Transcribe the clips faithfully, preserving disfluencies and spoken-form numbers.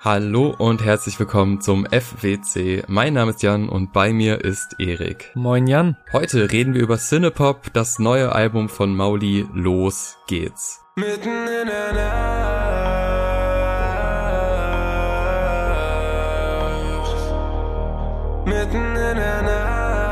Hallo und herzlich willkommen zum F W C. Mein Name ist Jan und bei mir ist Erik. Moin Jan. Heute reden wir über Cinepop, das neue Album von Mauli. Los geht's. Mitten in der Nacht, mitten in der Nacht.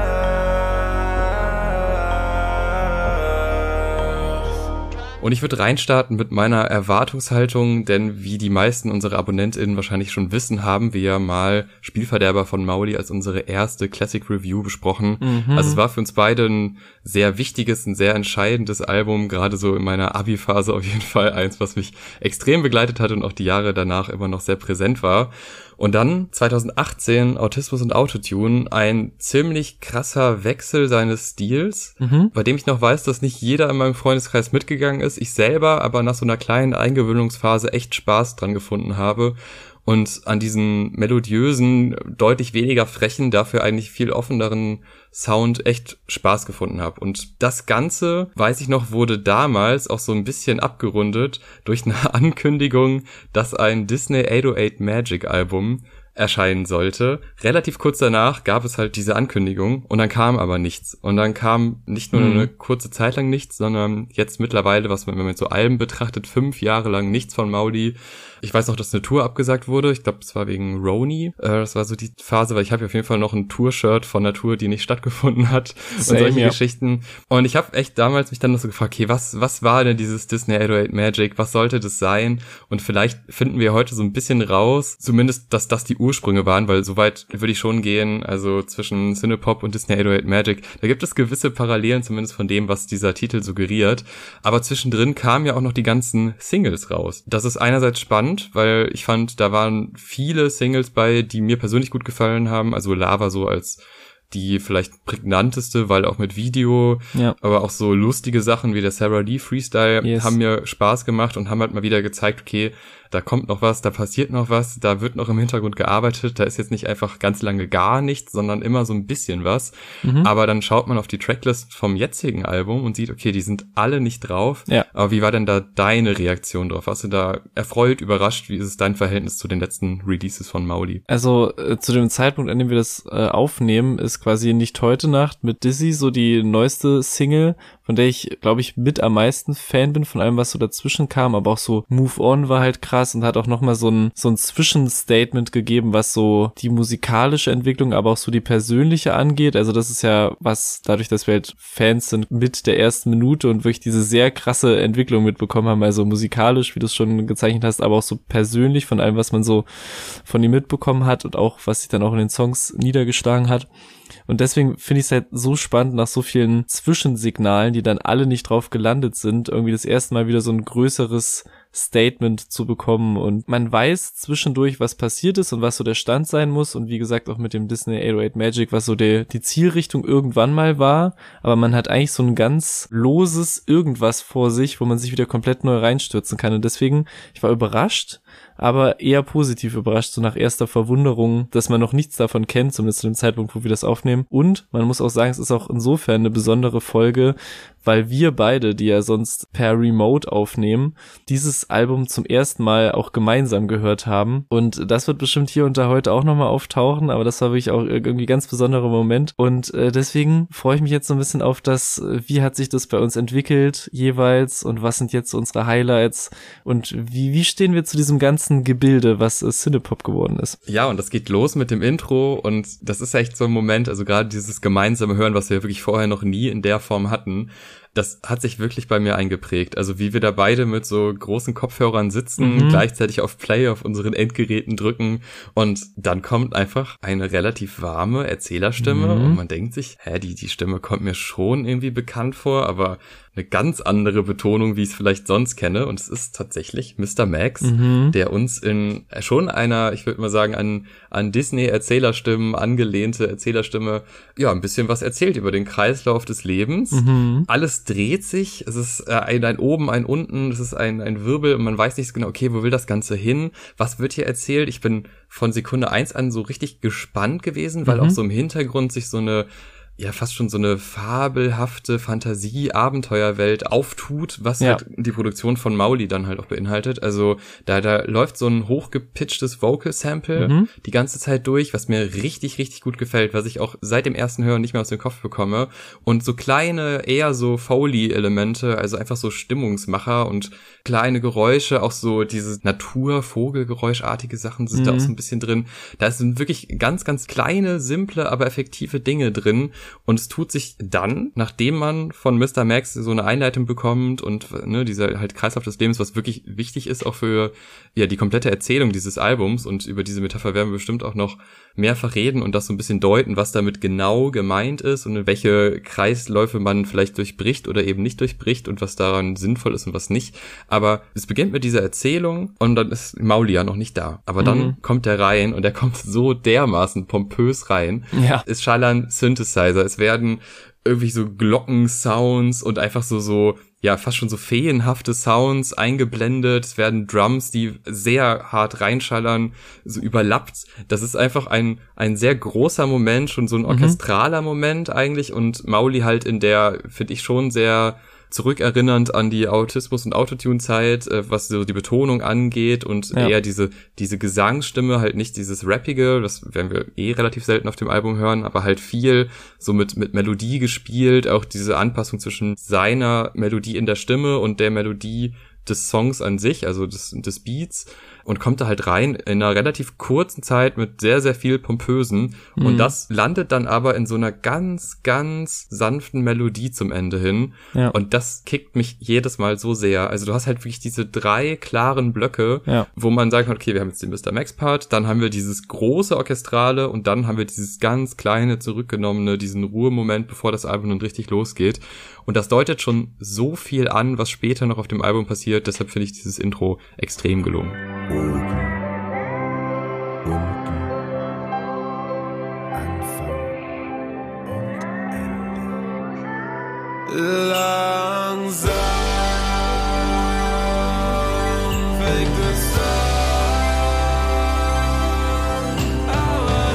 Und ich würde reinstarten mit meiner Erwartungshaltung, denn wie die meisten unserer AbonnentInnen wahrscheinlich schon wissen, haben wir ja mal Spielverderber von Mauli als unsere erste Classic Review besprochen. Mhm. Also es war für uns beide ein sehr wichtiges, ein sehr entscheidendes Album, gerade so in meiner Abi-Phase auf jeden Fall eins, was mich extrem begleitet hat und auch die Jahre danach immer noch sehr präsent war. Und dann zwanzig achtzehn Autismus und Autotune, ein ziemlich krasser Wechsel seines Stils, mhm. bei dem ich noch weiß, dass nicht jeder in meinem Freundeskreis mitgegangen ist. Ich selber aber nach so einer kleinen Eingewöhnungsphase echt Spaß dran gefunden habe und an diesen melodiösen, deutlich weniger frechen, dafür eigentlich viel offeneren Sound echt Spaß gefunden habe. Und das Ganze, weiß ich noch, wurde damals auch so ein bisschen abgerundet durch eine Ankündigung, dass ein Disney acht null acht Magic Album erscheinen sollte. Relativ kurz danach gab es halt diese Ankündigung und dann kam aber nichts. Und dann kam nicht nur mhm. eine kurze Zeit lang nichts, sondern jetzt mittlerweile, was man, wenn man so Alben betrachtet, fünf Jahre lang nichts von Mauli. Ich weiß noch, dass eine Tour abgesagt wurde. Ich glaube, es war wegen Roni. Äh, das war so die Phase, weil ich habe auf jeden Fall noch ein Tour-Shirt von einer Tour, die nicht stattgefunden hat. Same, und solche ja. Geschichten. Und ich habe echt damals mich dann noch so gefragt, okay, was was war denn dieses Disney acht null acht Magic? Was sollte das sein? Und vielleicht finden wir heute so ein bisschen raus, zumindest, dass das die Ursprünge waren, weil soweit würde ich schon gehen, also zwischen Cinepop und Disney acht null acht Magic, da gibt es gewisse Parallelen, zumindest von dem, was dieser Titel suggeriert. Aber zwischendrin kamen ja auch noch die ganzen Singles raus. Das ist einerseits spannend, weil ich fand, da waren viele Singles bei, die mir persönlich gut gefallen haben. Also Lava so als die vielleicht prägnanteste, weil auch mit Video, ja. aber auch so lustige Sachen wie der Sarah Lee Freestyle yes. haben mir Spaß gemacht und haben halt mal wieder gezeigt, okay, da kommt noch was, da passiert noch was, da wird noch im Hintergrund gearbeitet, da ist jetzt nicht einfach ganz lange gar nichts, sondern immer so ein bisschen was. Mhm. Aber dann schaut man auf die Tracklist vom jetzigen Album und sieht, okay, die sind alle nicht drauf. Ja. Aber wie war denn da deine Reaktion drauf? Warst du da erfreut, überrascht? Wie ist es dein Verhältnis zu den letzten Releases von Mauli? Also äh, zu dem Zeitpunkt, an dem wir das äh, aufnehmen, ist quasi Nicht heute Nacht mit Dizzy so die neueste Single, von der ich, glaube ich, mit am meisten Fan bin, von allem, was so dazwischen kam, aber auch so Move On war halt krass und hat auch nochmal so ein so ein Zwischenstatement gegeben, was so die musikalische Entwicklung, aber auch so die persönliche angeht. Also das ist ja was, dadurch, dass wir halt Fans sind mit der ersten Minute und wirklich diese sehr krasse Entwicklung mitbekommen haben, also musikalisch, wie du es schon gezeichnet hast, aber auch so persönlich von allem, was man so von ihm mitbekommen hat und auch, was sich dann auch in den Songs niedergeschlagen hat. Und deswegen finde ich es halt so spannend, nach so vielen Zwischensignalen, die dann alle nicht drauf gelandet sind, irgendwie das erste Mal wieder so ein größeres Statement zu bekommen. Und man weiß zwischendurch, was passiert ist und was so der Stand sein muss. Und wie gesagt, auch mit dem Disney acht null acht Magic, was so der, die Zielrichtung irgendwann mal war. Aber man hat eigentlich so ein ganz loses Irgendwas vor sich, wo man sich wieder komplett neu reinstürzen kann. Und deswegen, ich war überrascht, aber eher positiv überrascht, so nach erster Verwunderung, dass man noch nichts davon kennt, zumindest zu dem Zeitpunkt, wo wir das aufnehmen. Und man muss auch sagen, es ist auch insofern eine besondere Folge, weil wir beide, die ja sonst per Remote aufnehmen, dieses Album zum ersten Mal auch gemeinsam gehört haben. Und das wird bestimmt hier und da heute auch nochmal auftauchen, aber das war wirklich auch irgendwie ein ganz besonderer Moment. Und äh, deswegen freue ich mich jetzt so ein bisschen auf das, wie hat sich das bei uns entwickelt jeweils und was sind jetzt unsere Highlights und wie, wie stehen wir zu diesem ganzen Gebilde, was äh, Cinepop geworden ist. Ja, und das geht los mit dem Intro und das ist echt so ein Moment, also gerade dieses gemeinsame Hören, was wir wirklich vorher noch nie in der Form hatten, das hat sich wirklich bei mir eingeprägt. Also wie wir da beide mit so großen Kopfhörern sitzen, mhm. gleichzeitig auf Play auf unseren Endgeräten drücken und dann kommt einfach eine relativ warme Erzählerstimme mhm. und man denkt sich, hä, die, die Stimme kommt mir schon irgendwie bekannt vor, aber eine ganz andere Betonung, wie ich es vielleicht sonst kenne. Und es ist tatsächlich Mister Max, mhm. der uns in schon einer, ich würde mal sagen, an, an Disney-Erzählerstimmen angelehnte Erzählerstimme, ja, ein bisschen was erzählt über den Kreislauf des Lebens. Mhm. Alles dreht sich, es ist ein, ein Oben, ein Unten, es ist ein, ein Wirbel und man weiß nicht genau, okay, wo will das Ganze hin? Was wird hier erzählt? Ich bin von Sekunde eins an so richtig gespannt gewesen, weil mhm. auch so im Hintergrund sich so eine ja fast schon so eine fabelhafte Fantasie-Abenteuerwelt auftut, was Ja. halt die Produktion von Mauli dann halt auch beinhaltet. Also da, da läuft so ein hochgepitchtes Vocal-Sample Mhm. die ganze Zeit durch, was mir richtig, richtig gut gefällt, was ich auch seit dem ersten Hören nicht mehr aus dem Kopf bekomme. Und so kleine, eher so Foley-Elemente, also einfach so Stimmungsmacher und kleine Geräusche, auch so diese Natur-Vogelgeräuschartige Sachen sind Mhm. da auch so ein bisschen drin. Da sind wirklich ganz, ganz kleine, simple, aber effektive Dinge drin. Und es tut sich dann, nachdem man von Mister Max so eine Einleitung bekommt und ne, dieser halt Kreislauf des Lebens, was wirklich wichtig ist auch für ja die komplette Erzählung dieses Albums, und über diese Metapher werden wir bestimmt auch noch mehrfach reden und das so ein bisschen deuten, was damit genau gemeint ist und in welche Kreisläufe man vielleicht durchbricht oder eben nicht durchbricht und was daran sinnvoll ist und was nicht. Aber es beginnt mit dieser Erzählung und dann ist Mauli ja noch nicht da. Aber dann Mhm. kommt er rein und er kommt so dermaßen pompös rein. Ja. Es schallern Synthesizer, es werden irgendwie so Glockensounds und einfach so, so, ja, fast schon so feenhafte Sounds eingeblendet. Es werden Drums, die sehr hart reinschallern, so überlappt. Das ist einfach ein, ein sehr großer Moment, schon so ein orchestraler Moment eigentlich, und Mauli halt in der, finde ich, schon sehr zurückerinnernd an die Autismus- und Autotune-Zeit, äh, was so die Betonung angeht und Ja. eher diese diese Gesangsstimme, halt nicht dieses Rappige, das werden wir eh relativ selten auf dem Album hören, aber halt viel so mit mit Melodie gespielt, auch diese Anpassung zwischen seiner Melodie in der Stimme und der Melodie des Songs an sich, also des, des Beats, und kommt da halt rein in einer relativ kurzen Zeit mit sehr, sehr viel Pompösen. Mhm. Und das landet dann aber in so einer ganz, ganz sanften Melodie zum Ende hin. Ja. Und das kickt mich jedes Mal so sehr. Also du hast halt wirklich diese drei klaren Blöcke, Ja. wo man sagt, okay, wir haben jetzt den Mister Max-Part, dann haben wir dieses große Orchestrale und dann haben wir dieses ganz kleine, zurückgenommene, diesen Ruhemoment, bevor das Album dann richtig losgeht. Und das deutet schon so viel an, was später noch auf dem Album passiert. Deshalb finde ich dieses Intro extrem gelungen. Oben, unten, Anfang und Ende. Langsam fängt es an, aber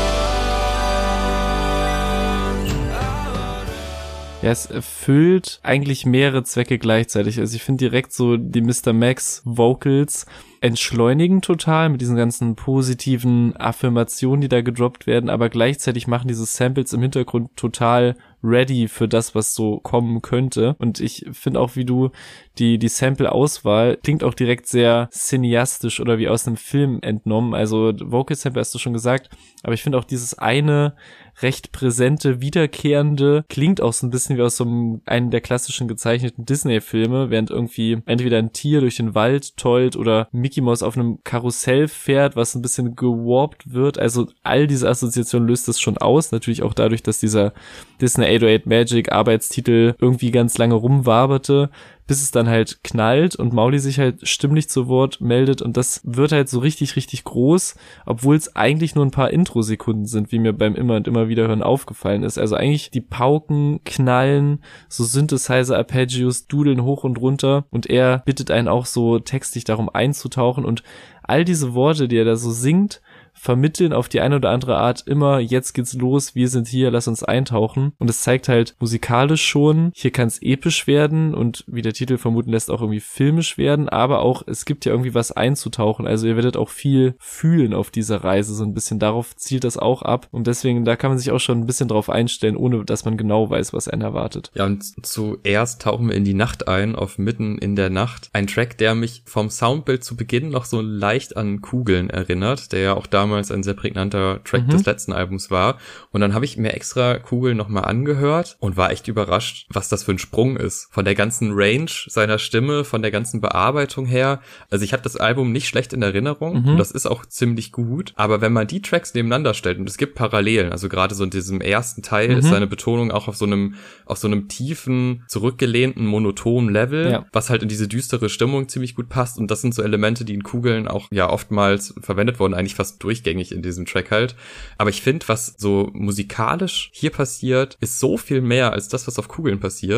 dann, aber Ja, es erfüllt eigentlich mehrere Zwecke gleichzeitig. Also ich finde direkt so die Mister Max Vocals entschleunigen total mit diesen ganzen positiven Affirmationen, die da gedroppt werden, aber gleichzeitig machen diese Samples im Hintergrund total ready für das, was so kommen könnte. Und ich finde auch, wie du die die Sample-Auswahl klingt auch direkt sehr cineastisch oder wie aus einem Film entnommen. Also Vocal-Sample hast du schon gesagt, aber ich finde auch dieses eine recht präsente, wiederkehrende klingt auch so ein bisschen wie aus so einem, einem der klassischen gezeichneten Disney-Filme, während irgendwie entweder ein Tier durch den Wald tollt oder Mickey Mouse auf einem Karussell fährt, was ein bisschen gewarpt wird. Also all diese Assoziationen löst es schon aus. Natürlich auch dadurch, dass dieser Disney acht null acht Magic Arbeitstitel irgendwie ganz lange rumwaberte, bis es dann halt knallt und Mauli sich halt stimmlich zu Wort meldet, und das wird halt so richtig, richtig groß, obwohl es eigentlich nur ein paar Intro-Sekunden sind, wie mir beim immer und immer wieder hören aufgefallen ist. Also eigentlich die Pauken knallen, so Synthesizer-Arpeggios dudeln hoch und runter, und er bittet einen auch so textlich darum einzutauchen, und all diese Worte, die er da so singt, vermitteln auf die eine oder andere Art immer, jetzt geht's los, wir sind hier, lass uns eintauchen. Und es zeigt halt musikalisch schon, hier kann es episch werden und wie der Titel vermuten lässt, auch irgendwie filmisch werden, aber auch, es gibt ja irgendwie was einzutauchen. Also ihr werdet auch viel fühlen auf dieser Reise, so ein bisschen darauf zielt das auch ab. Und deswegen, da kann man sich auch schon ein bisschen drauf einstellen, ohne dass man genau weiß, was einen erwartet. Ja, und zuerst tauchen wir in die Nacht ein, auf Mitten in der Nacht. Ein Track, der mich vom Soundbild zu Beginn noch so leicht an Kugeln erinnert, der ja auch damals ein sehr prägnanter Track Mhm. des letzten Albums war. Und dann habe ich mir extra Kugeln nochmal angehört und war echt überrascht, was das für ein Sprung ist. Von der ganzen Range seiner Stimme, von der ganzen Bearbeitung her. Also ich habe das Album nicht schlecht in Erinnerung, Mhm. und das ist auch ziemlich gut. Aber wenn man die Tracks nebeneinander stellt, und es gibt Parallelen, also gerade so in diesem ersten Teil Mhm. ist seine Betonung auch auf so einem, auf so einem tiefen, zurückgelehnten, monotonen Level, Ja. was halt in diese düstere Stimmung ziemlich gut passt. Und das sind so Elemente, die in Kugeln auch ja oftmals verwendet wurden, eigentlich fast durchgängig in diesem Track halt. Aber ich finde, was so musikalisch hier passiert, ist so viel mehr als das, was auf Kugeln passiert,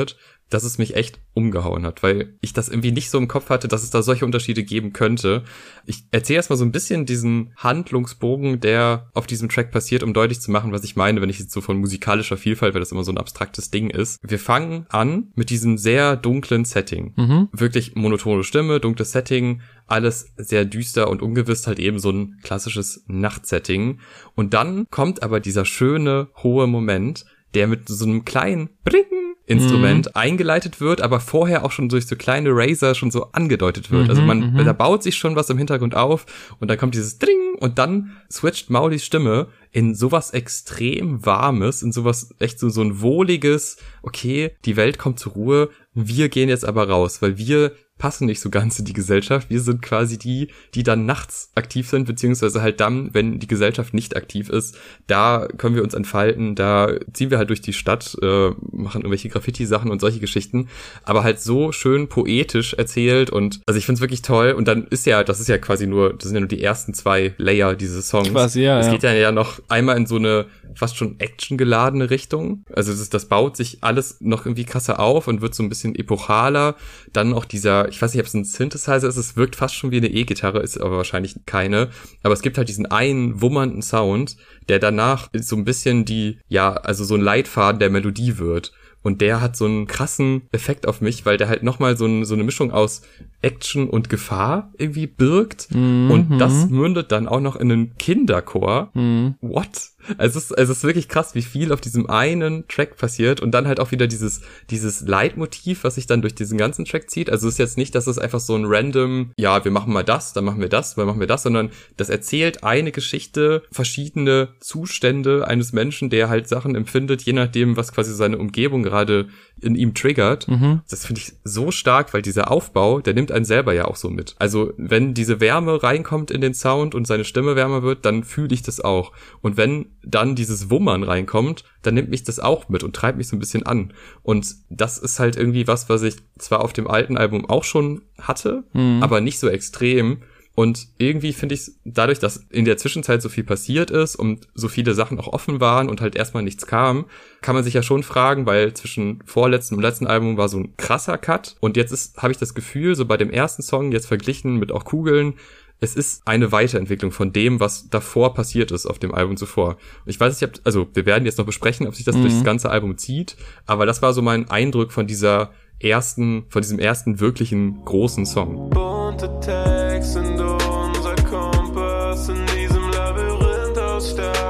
dass es mich echt umgehauen hat, weil ich das irgendwie nicht so im Kopf hatte, dass es da solche Unterschiede geben könnte. Ich erzähle erstmal so ein bisschen diesen Handlungsbogen, der auf diesem Track passiert, um deutlich zu machen, was ich meine, wenn ich jetzt so von musikalischer Vielfalt, weil das immer so ein abstraktes Ding ist. Wir fangen an mit diesem sehr dunklen Setting. Mhm. Wirklich monotone Stimme, dunkles Setting, alles sehr düster und ungewiss, halt eben so ein klassisches Nachtsetting. Und dann kommt aber dieser schöne, hohe Moment, der mit so einem kleinen Bring Instrument mhm. eingeleitet wird, aber vorher auch schon durch so kleine Razer schon so angedeutet wird. Mhm, also man, mhm. da baut sich schon was im Hintergrund auf und dann kommt dieses Dring und dann switcht Maulis Stimme in sowas extrem Warmes, in sowas echt so, so ein wohliges, okay, die Welt kommt zur Ruhe, wir gehen jetzt aber raus, weil wir passen nicht so ganz in die Gesellschaft. Wir sind quasi die, die dann nachts aktiv sind, beziehungsweise halt dann, wenn die Gesellschaft nicht aktiv ist, da können wir uns entfalten, da ziehen wir halt durch die Stadt, äh, machen irgendwelche Graffiti-Sachen und solche Geschichten, aber halt so schön poetisch erzählt und also ich find's wirklich toll und dann ist ja, das ist ja quasi nur, das sind ja nur die ersten zwei Layer dieses Songs. Quasi, ja, es ja. geht ja ja noch einmal in so eine fast schon actiongeladene Richtung, also das, das baut sich alles noch irgendwie krasser auf und wird so ein bisschen epochaler, dann auch dieser, ich weiß nicht, ob es ein Synthesizer ist, es wirkt fast schon wie eine E-Gitarre, ist aber wahrscheinlich keine, aber es gibt halt diesen einen wummernden Sound, der danach so ein bisschen die, ja, also so ein Leitfaden der Melodie wird. Und der hat so einen krassen Effekt auf mich, weil der halt nochmal so, ein, so eine Mischung aus Action und Gefahr irgendwie birgt. Mhm. Und das mündet dann auch noch in einen Kinderchor. Mhm. What? Also es, ist, also es ist wirklich krass, wie viel auf diesem einen Track passiert. Und dann halt auch wieder dieses dieses Leitmotiv, was sich dann durch diesen ganzen Track zieht. Also es ist jetzt nicht, dass es einfach so ein random, ja, wir machen mal das, dann machen wir das, dann machen wir das, sondern das erzählt eine Geschichte, verschiedene Zustände eines Menschen, der halt Sachen empfindet, je nachdem, was quasi seine Umgebung gerade in ihm triggert. Mhm. Das finde ich so stark, weil dieser Aufbau, der nimmt einen selber ja auch so mit. Also wenn diese Wärme reinkommt in den Sound und seine Stimme wärmer wird, dann fühle ich das auch. Und wenn dann dieses Wummern reinkommt, dann nimmt mich das auch mit und treibt mich so ein bisschen an. Und das ist halt irgendwie was, was ich zwar auf dem alten Album auch schon hatte, mhm. aber nicht so extrem. Und irgendwie finde ich es, dadurch, dass in der Zwischenzeit so viel passiert ist und so viele Sachen auch offen waren und halt erstmal nichts kam, kann man sich ja schon fragen, weil zwischen vorletzten und letzten Album war so ein krasser Cut. Und jetzt ist, habe ich das Gefühl, so bei dem ersten Song, jetzt verglichen mit auch Kugeln, es ist eine Weiterentwicklung von dem, was davor passiert ist auf dem Album zuvor. Ich weiß nicht, also wir werden jetzt noch besprechen, ob sich das mhm. durch das ganze Album zieht, aber das war so mein Eindruck von dieser ersten, von diesem ersten wirklichen großen Song. Bunte Tags sind unser Kompass in diesem Labyrinth aus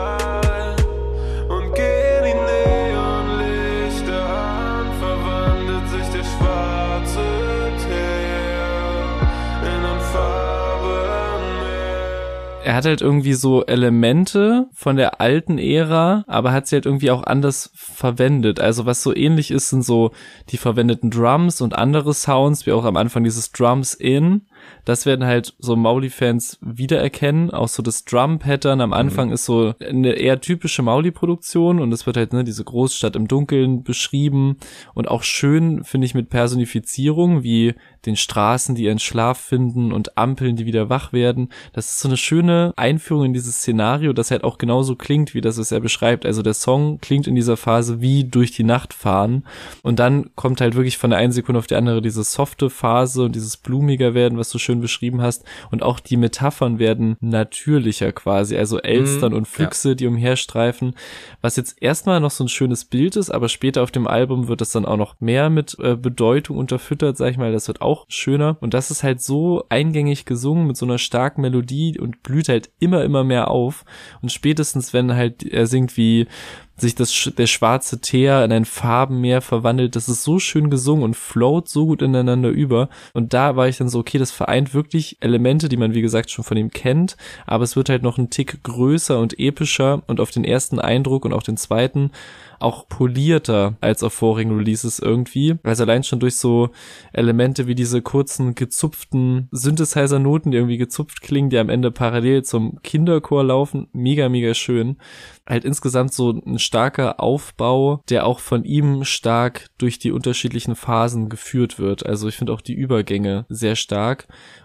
Stahl und gehen die Neonlichter an, verwandelt sich der schwarze Teer in ein Farbenmeer. Er hat halt irgendwie so Elemente von der alten Ära, aber hat sie halt irgendwie auch anders verwendet. Also was so ähnlich ist, sind so die verwendeten Drums und andere Sounds, wie auch am Anfang dieses Drums in. Das werden halt so Mauli-Fans wiedererkennen. Auch so das Drum-Pattern am Anfang mhm. ist so eine eher typische Mauli-Produktion und es wird halt, ne, diese Großstadt im Dunkeln beschrieben und auch schön, finde ich, mit Personifizierung, wie den Straßen, die ihren Schlaf finden und Ampeln, die wieder wach werden. Das ist so eine schöne Einführung in dieses Szenario, das halt auch genauso klingt, wie das es er beschreibt. Also der Song klingt in dieser Phase wie durch die Nacht fahren und dann kommt halt wirklich von der einen Sekunde auf die andere diese softe Phase und dieses blumiger werden, was du schön beschrieben hast, und auch die Metaphern werden natürlicher quasi, also Elstern mhm, und Füchse, ja. die umherstreifen, was jetzt erstmal noch so ein schönes Bild ist, aber später auf dem Album wird es dann auch noch mehr mit äh, Bedeutung unterfüttert, sag ich mal, das wird auch schöner und das ist halt so eingängig gesungen mit so einer starken Melodie und blüht halt immer, immer mehr auf und spätestens, wenn halt er singt wie sich das der schwarze Teer in ein Farbenmeer verwandelt, das ist so schön gesungen und float so gut ineinander über und da war ich dann so, okay, das vereint wirklich Elemente, die man wie gesagt schon von ihm kennt, aber es wird halt noch ein Tick größer und epischer und auf den ersten Eindruck und auch den zweiten auch polierter als auf vorigen Releases irgendwie, also allein schon durch so Elemente wie diese kurzen gezupften Synthesizer-Noten, die irgendwie gezupft klingen, die am Ende parallel zum Kinderchor laufen, mega, mega schön. Halt insgesamt so ein starker Aufbau, der auch von ihm stark durch die unterschiedlichen Phasen geführt wird. Also ich finde auch die Übergänge sehr stark.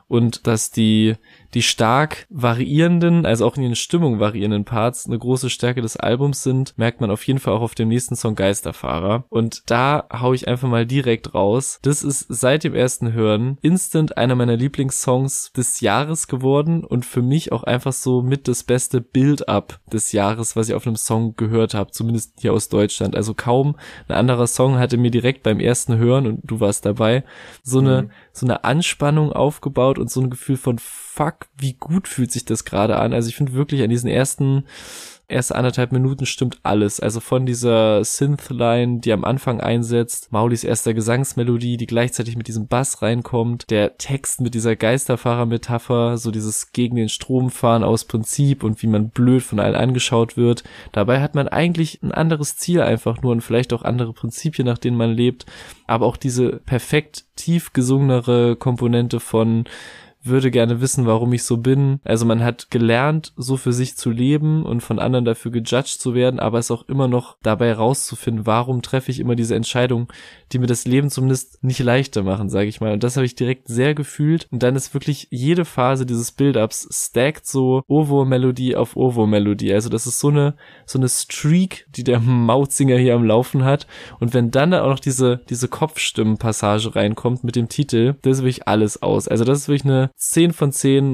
und dass die die stark variierenden, also auch in ihren Stimmung variierenden Parts eine große Stärke des Albums sind, merkt man auf jeden Fall auch auf dem nächsten Song Geisterfahrer. Und da hau ich einfach mal direkt raus. Das ist seit dem ersten Hören instant einer meiner Lieblingssongs des Jahres geworden und für mich auch einfach so mit das beste Build-up des Jahres, was ich auf einem Song gehört habe, zumindest hier aus Deutschland. Also kaum ein anderer Song hatte mir direkt beim ersten Hören, und du warst dabei, so eine, mhm. so eine Anspannung aufgebaut und so ein Gefühl von fuck, wie gut fühlt sich das gerade an. Also ich finde wirklich an diesen ersten erste anderthalb Minuten stimmt alles. Also von dieser Synth-Line, die am Anfang einsetzt, Maulis erster Gesangsmelodie, die gleichzeitig mit diesem Bass reinkommt, der Text mit dieser Geisterfahrer-Metapher, so dieses gegen den Strom fahren aus Prinzip und wie man blöd von allen angeschaut wird. Dabei hat man eigentlich ein anderes Ziel einfach nur und vielleicht auch andere Prinzipien, nach denen man lebt. Aber auch diese perfekt tief gesungenere Komponente von würde gerne wissen, warum ich so bin. Also man hat gelernt, so für sich zu leben und von anderen dafür gejudged zu werden, aber es auch immer noch dabei rauszufinden, warum treffe ich immer diese Entscheidungen, die mir das Leben zumindest nicht leichter machen, sage ich mal. Und das habe ich direkt sehr gefühlt. Und dann ist wirklich jede Phase dieses Build-Ups stackt so Ohrwurm-Melodie auf Ohrwurm-Melodie. Also das ist so eine so eine Streak, die der Mauzinger hier am Laufen hat. Und wenn dann auch noch diese diese Kopfstimmenpassage reinkommt mit dem Titel, das ist wirklich alles aus. Also das ist wirklich eine zehn von zehn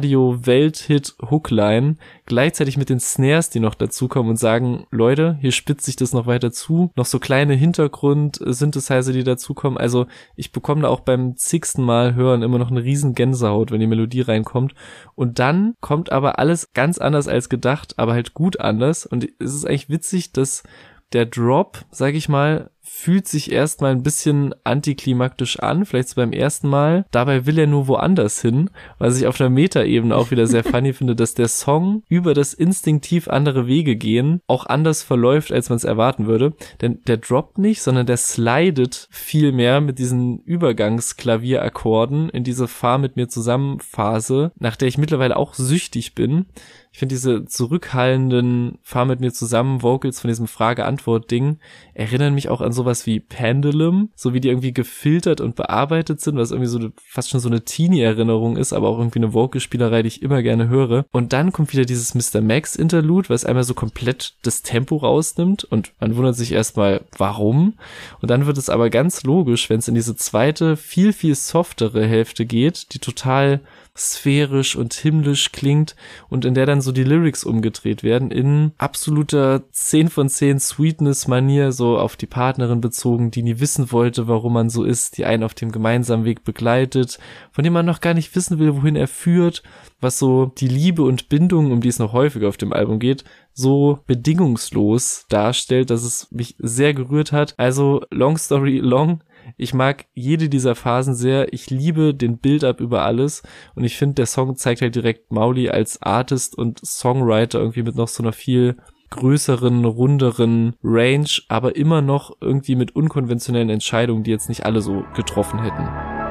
Radio-Welthit-Hookline, gleichzeitig mit den Snares, die noch dazukommen und sagen, Leute, hier spitzt sich das noch weiter zu, noch so kleine Hintergrund-Synthesizer, die dazukommen, also ich bekomme da auch beim zigsten Mal hören immer noch eine riesen Gänsehaut, wenn die Melodie reinkommt und dann kommt aber alles ganz anders als gedacht, aber halt gut anders und es ist eigentlich witzig, dass der Drop, sag ich mal, fühlt sich erstmal ein bisschen antiklimaktisch an, vielleicht so beim ersten Mal. Dabei will er nur woanders hin, was ich auf einer Meta-Ebene auch wieder sehr funny finde, dass der Song über das instinktiv andere Wege gehen auch anders verläuft, als man es erwarten würde. Denn der droppt nicht, sondern der slidet viel mehr mit diesen Übergangsklavierakkorden in diese Fahr mit mir zusammen Phase, nach der ich mittlerweile auch süchtig bin. Ich finde diese zurückhallenden Fahr mit mir zusammen Vocals von diesem Frage-Antwort-Ding erinnern mich auch an sowas wie Pendulum, so wie die irgendwie gefiltert und bearbeitet sind, was irgendwie so eine, fast schon so eine Teenie-Erinnerung ist, aber auch irgendwie eine Vocalspielerei, die ich immer gerne höre. Und dann kommt wieder dieses Mister Max-Interlude, was einmal so komplett das Tempo rausnimmt und man wundert sich erstmal, warum? Und dann wird es aber ganz logisch, wenn es in diese zweite, viel, viel softere Hälfte geht, die total sphärisch und himmlisch klingt und in der dann so die Lyrics umgedreht werden in absoluter zehn von zehn Sweetness-Manier, so auf die Partnerin bezogen, die nie wissen wollte, warum man so ist, die einen auf dem gemeinsamen Weg begleitet, von dem man noch gar nicht wissen will, wohin er führt, was so die Liebe und Bindung, um die es noch häufiger auf dem Album geht, so bedingungslos darstellt, dass es mich sehr gerührt hat. Also, long story long, ich mag jede dieser Phasen sehr. Ich liebe den Build-up über alles und ich finde, der Song zeigt halt direkt Mauli als Artist und Songwriter irgendwie mit noch so einer viel größeren, runderen Range, aber immer noch irgendwie mit unkonventionellen Entscheidungen, die jetzt nicht alle so getroffen hätten.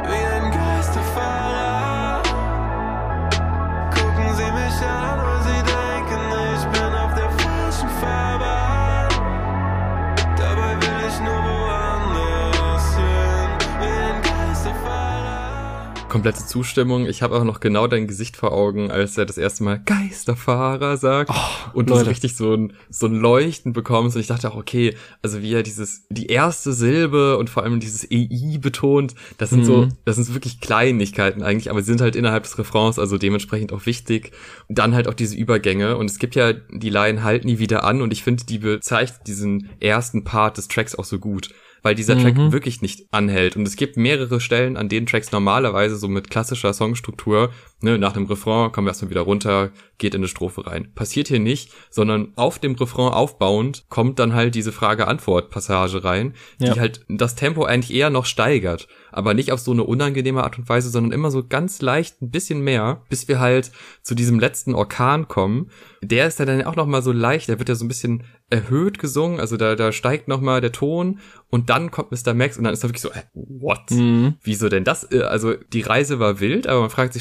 Komplette Zustimmung. Ich habe auch noch genau dein Gesicht vor Augen, als er das erste Mal Geisterfahrer sagt oh, und du so richtig so ein, so ein Leuchten bekommst. Und ich dachte auch, okay, also wie er dieses, die erste Silbe und vor allem dieses E I betont, das sind mhm. so, das sind wirklich Kleinigkeiten eigentlich, aber sie sind halt innerhalb des Refrains, also dementsprechend auch wichtig. Und dann halt auch diese Übergänge. Und es gibt ja die Line Halt nie wieder an und ich finde, die bezeichnet diesen ersten Part des Tracks auch so gut, weil dieser Track mhm. wirklich nicht anhält. Und es gibt mehrere Stellen, an denen Tracks normalerweise so mit klassischer Songstruktur, ne, nach dem Refrain kommen wir erstmal wieder runter, geht in eine Strophe rein. Passiert hier nicht, sondern auf dem Refrain aufbauend kommt dann halt diese Frage-Antwort-Passage rein, ja. die halt das Tempo eigentlich eher noch steigert, aber nicht auf so eine unangenehme Art und Weise, sondern immer so ganz leicht ein bisschen mehr, bis wir halt zu diesem letzten Orkan kommen. Der ist ja dann auch nochmal so leicht, der wird ja so ein bisschen erhöht gesungen, also da da steigt nochmal der Ton und dann kommt Mister Max und dann ist da wirklich so, äh, what? Mhm. Wieso denn das? Also die Reise war wild, aber man fragt sich schon, okay,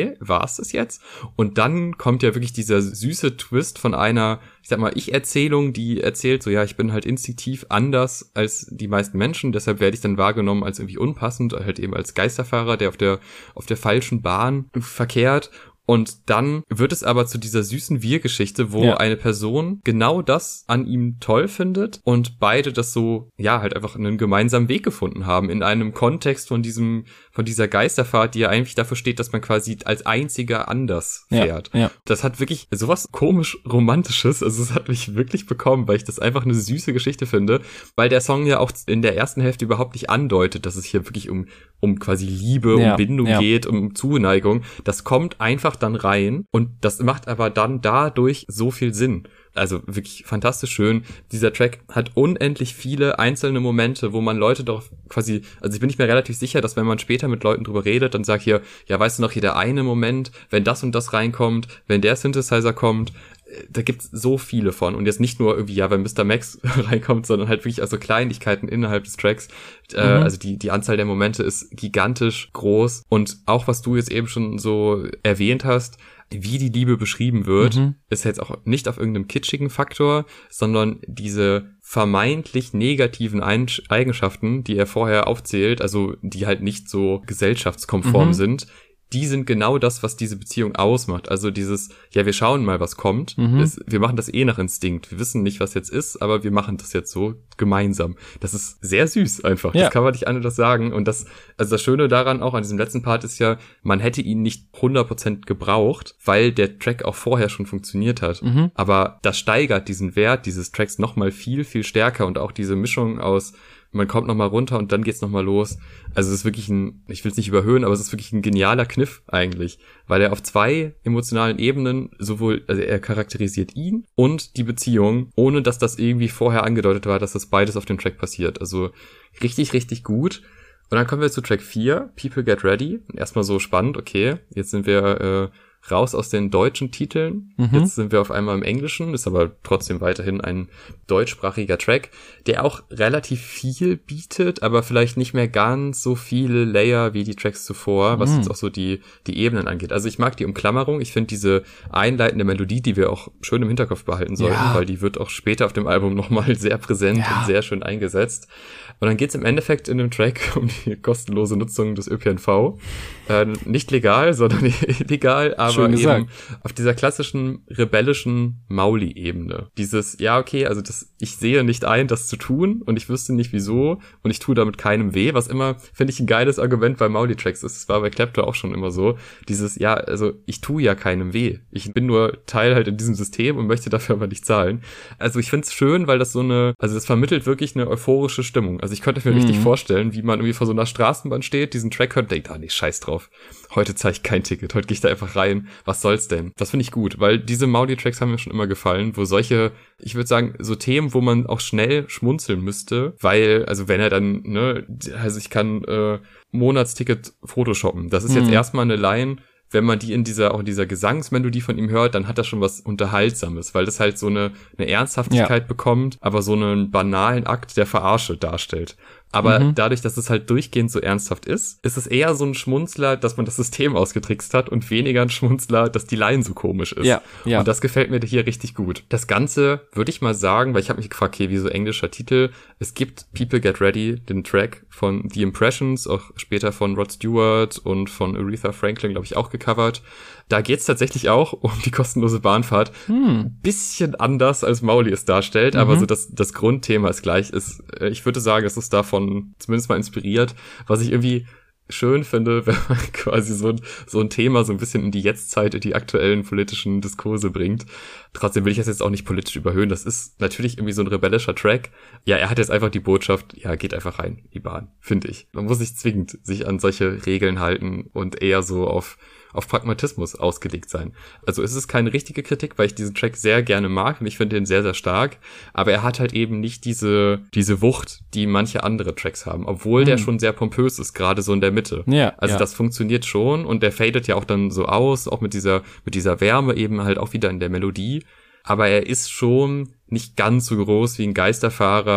okay, war's das jetzt? Und dann kommt ja wirklich dieser süße Twist von einer, ich sag mal, Ich-Erzählung, die erzählt so, ja, ich bin halt instinktiv anders als die meisten Menschen, deshalb werde ich dann wahrgenommen als irgendwie unpassend, halt eben als Geisterfahrer, der auf der auf der falschen Bahn verkehrt. Und dann wird es aber zu dieser süßen Wir-Geschichte, wo ja. eine Person genau das an ihm toll findet und beide das so, ja, halt einfach einen gemeinsamen Weg gefunden haben in einem Kontext von diesem, von dieser Geisterfahrt, die ja eigentlich dafür steht, dass man quasi als einziger anders fährt. Ja, ja. Das hat wirklich sowas komisch Romantisches, also es hat mich wirklich bekommen, weil ich das einfach eine süße Geschichte finde, weil der Song ja auch in der ersten Hälfte überhaupt nicht andeutet, dass es hier wirklich um, um quasi Liebe, ja, um Bindung ja. geht, um Zuneigung. Das kommt einfach dann rein und das macht aber dann dadurch so viel Sinn. Also wirklich fantastisch schön. Dieser Track hat unendlich viele einzelne Momente, wo man Leute doch quasi, also ich bin nicht mehr relativ sicher, dass wenn man später mit Leuten drüber redet, dann sagt hier, ja, weißt du noch, hier der eine Moment, wenn das und das reinkommt, wenn der Synthesizer kommt, da gibt's so viele von. Und jetzt nicht nur irgendwie, ja, wenn Mister Max reinkommt, sondern halt wirklich also Kleinigkeiten innerhalb des Tracks. Mhm. Äh, also die die Anzahl der Momente ist gigantisch groß. Und auch, was du jetzt eben schon so erwähnt hast, wie die Liebe beschrieben wird, mhm. ist jetzt auch nicht auf irgendeinem kitschigen Faktor, sondern diese vermeintlich negativen Eigenschaften, die er vorher aufzählt, also die halt nicht so gesellschaftskonform mhm. sind, die sind genau das, was diese Beziehung ausmacht. Also dieses, ja, wir schauen mal, was kommt. Mhm. Es, wir machen das eh nach Instinkt. Wir wissen nicht, was jetzt ist, aber wir machen das jetzt so gemeinsam. Das ist sehr süß einfach. Ja. Das kann man nicht anders sagen. Und das, also das Schöne daran auch an diesem letzten Part ist ja, man hätte ihn nicht hundert Prozent gebraucht, weil der Track auch vorher schon funktioniert hat. Mhm. Aber das steigert diesen Wert dieses Tracks nochmal viel, viel stärker und auch diese Mischung aus man kommt nochmal runter und dann geht's nochmal los. Also es ist wirklich ein, ich will es nicht überhöhen, aber es ist wirklich ein genialer Kniff eigentlich, weil er auf zwei emotionalen Ebenen sowohl, also er charakterisiert ihn und die Beziehung, ohne dass das irgendwie vorher angedeutet war, dass das beides auf dem Track passiert. Also richtig, richtig gut. Und dann kommen wir zu Track vier, People Get Ready. Erstmal so spannend, okay, jetzt sind wir äh, raus aus den deutschen Titeln. Mhm. Jetzt sind wir auf einmal im Englischen, ist aber trotzdem weiterhin ein deutschsprachiger Track, der auch relativ viel bietet, aber vielleicht nicht mehr ganz so viele Layer wie die Tracks zuvor, was mhm. jetzt auch so die die Ebenen angeht. Also ich mag die Umklammerung, ich finde diese einleitende Melodie, die wir auch schön im Hinterkopf behalten sollten, ja. weil die wird auch später auf dem Album nochmal sehr präsent ja. und sehr schön eingesetzt. Und dann geht's im Endeffekt in dem Track um die kostenlose Nutzung des Ö P N V. Äh, nicht legal, sondern illegal, aber eben auf dieser klassischen rebellischen Mauli-Ebene. Dieses, ja, okay, also das, ich sehe nicht ein, das zu tun und ich wüsste nicht wieso und ich tue damit keinem weh, was immer, finde ich, ein geiles Argument bei Mauli-Tracks ist. Das war bei Clapton auch schon immer so. Dieses, ja, also ich tue ja keinem weh. Ich bin nur Teil halt in diesem System und möchte dafür aber nicht zahlen. Also ich finde es schön, weil das so eine, also das vermittelt wirklich eine euphorische Stimmung. Also ich könnte mir mhm. richtig vorstellen, wie man irgendwie vor so einer Straßenbahn steht, diesen Track hört und denkt, ah nee, scheiß drauf. Heute zahle ich kein Ticket, heute gehe ich da einfach rein. Was soll's denn? Das finde ich gut, weil diese Mauli-Tracks haben mir schon immer gefallen, wo solche, ich würde sagen, so Themen, wo man auch schnell schmunzeln müsste, weil, also wenn er dann, ne, also ich kann äh, Monatsticket photoshoppen. Das ist mhm. jetzt erstmal eine Line, wenn man die in dieser, auch in dieser Gesangsmelodie von ihm hört, dann hat das schon was Unterhaltsames, weil das halt so eine, eine Ernsthaftigkeit ja. bekommt, aber so einen banalen Akt der Verarsche darstellt. Aber mhm. dadurch, dass es halt durchgehend so ernsthaft ist, ist es eher so ein Schmunzler, dass man das System ausgetrickst hat und weniger ein Schmunzler, dass die Line so komisch ist. Ja, ja. Und das gefällt mir hier richtig gut. Das Ganze würde ich mal sagen, weil ich habe mich gefragt, okay, wie so englischer Titel. Es gibt People Get Ready, den Track von The Impressions, auch später von Rod Stewart und von Aretha Franklin, glaube ich, auch gecovert. Da geht's tatsächlich auch um die kostenlose Bahnfahrt. Hm. Bisschen anders, als Mauli es darstellt, mhm. aber so das, das Grundthema ist gleich. Ist, ich würde sagen, es ist davon zumindest mal inspiriert, was ich irgendwie schön finde, wenn man quasi so ein, so ein Thema so ein bisschen in die Jetztzeit, in die aktuellen politischen Diskurse bringt. Trotzdem will ich das jetzt auch nicht politisch überhöhen. Das ist natürlich irgendwie so ein rebellischer Track. Ja, er hat jetzt einfach die Botschaft, ja, geht einfach rein, die Bahn, finde ich. Man muss nicht zwingend sich an solche Regeln halten und eher so auf auf Pragmatismus ausgelegt sein. Also es ist keine richtige Kritik, weil ich diesen Track sehr gerne mag und ich finde den sehr, sehr stark, aber er hat halt eben nicht diese diese Wucht, die manche andere Tracks haben, obwohl mhm. der schon sehr pompös ist, gerade so in der Mitte. Ja, also ja. das funktioniert schon und der fadet ja auch dann so aus, auch mit dieser mit dieser Wärme eben halt auch wieder in der Melodie, aber er ist schon nicht ganz so groß wie ein Geisterfahrer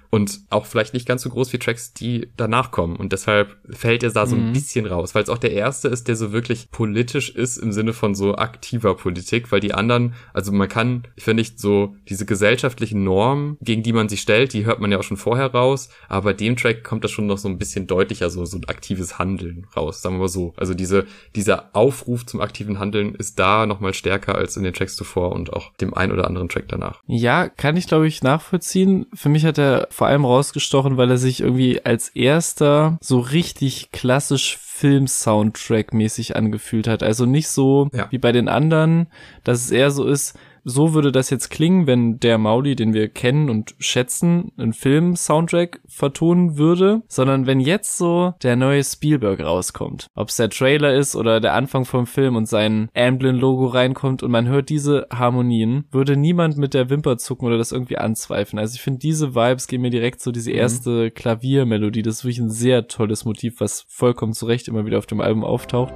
und auch vielleicht nicht ganz so groß wie Tracks, die danach kommen. Und deshalb fällt er da so ein Mhm. bisschen raus, weil es auch der erste ist, der so wirklich politisch ist im Sinne von so aktiver Politik, weil die anderen, also man kann, finde ich, so diese gesellschaftlichen Normen, gegen die man sich stellt, die hört man ja auch schon vorher raus, aber bei dem Track kommt das schon noch so ein bisschen deutlicher, so, so ein aktives Handeln raus, sagen wir mal so. Also diese, dieser Aufruf zum aktiven Handeln ist da nochmal stärker als in den Tracks zuvor und auch dem ein oder anderen Track danach. Ja, kann ich, glaube ich, nachvollziehen. Für mich hat er vor allem rausgestochen, weil er sich irgendwie als erster so richtig klassisch Film-Soundtrack-mäßig angefühlt hat. Also nicht so Ja. wie bei den anderen, dass es eher so ist, so würde das jetzt klingen, wenn der Mauly, den wir kennen und schätzen, einen Film-Soundtrack vertonen würde, sondern wenn jetzt so der neue Spielberg rauskommt. Ob es der Trailer ist oder der Anfang vom Film und sein Amblin-Logo reinkommt und man hört diese Harmonien, würde niemand mit der Wimper zucken oder das irgendwie anzweifeln. Also ich finde, diese Vibes geben mir direkt so diese erste Klaviermelodie. Das ist wirklich ein sehr tolles Motiv, was vollkommen zu Recht immer wieder auf dem Album auftaucht.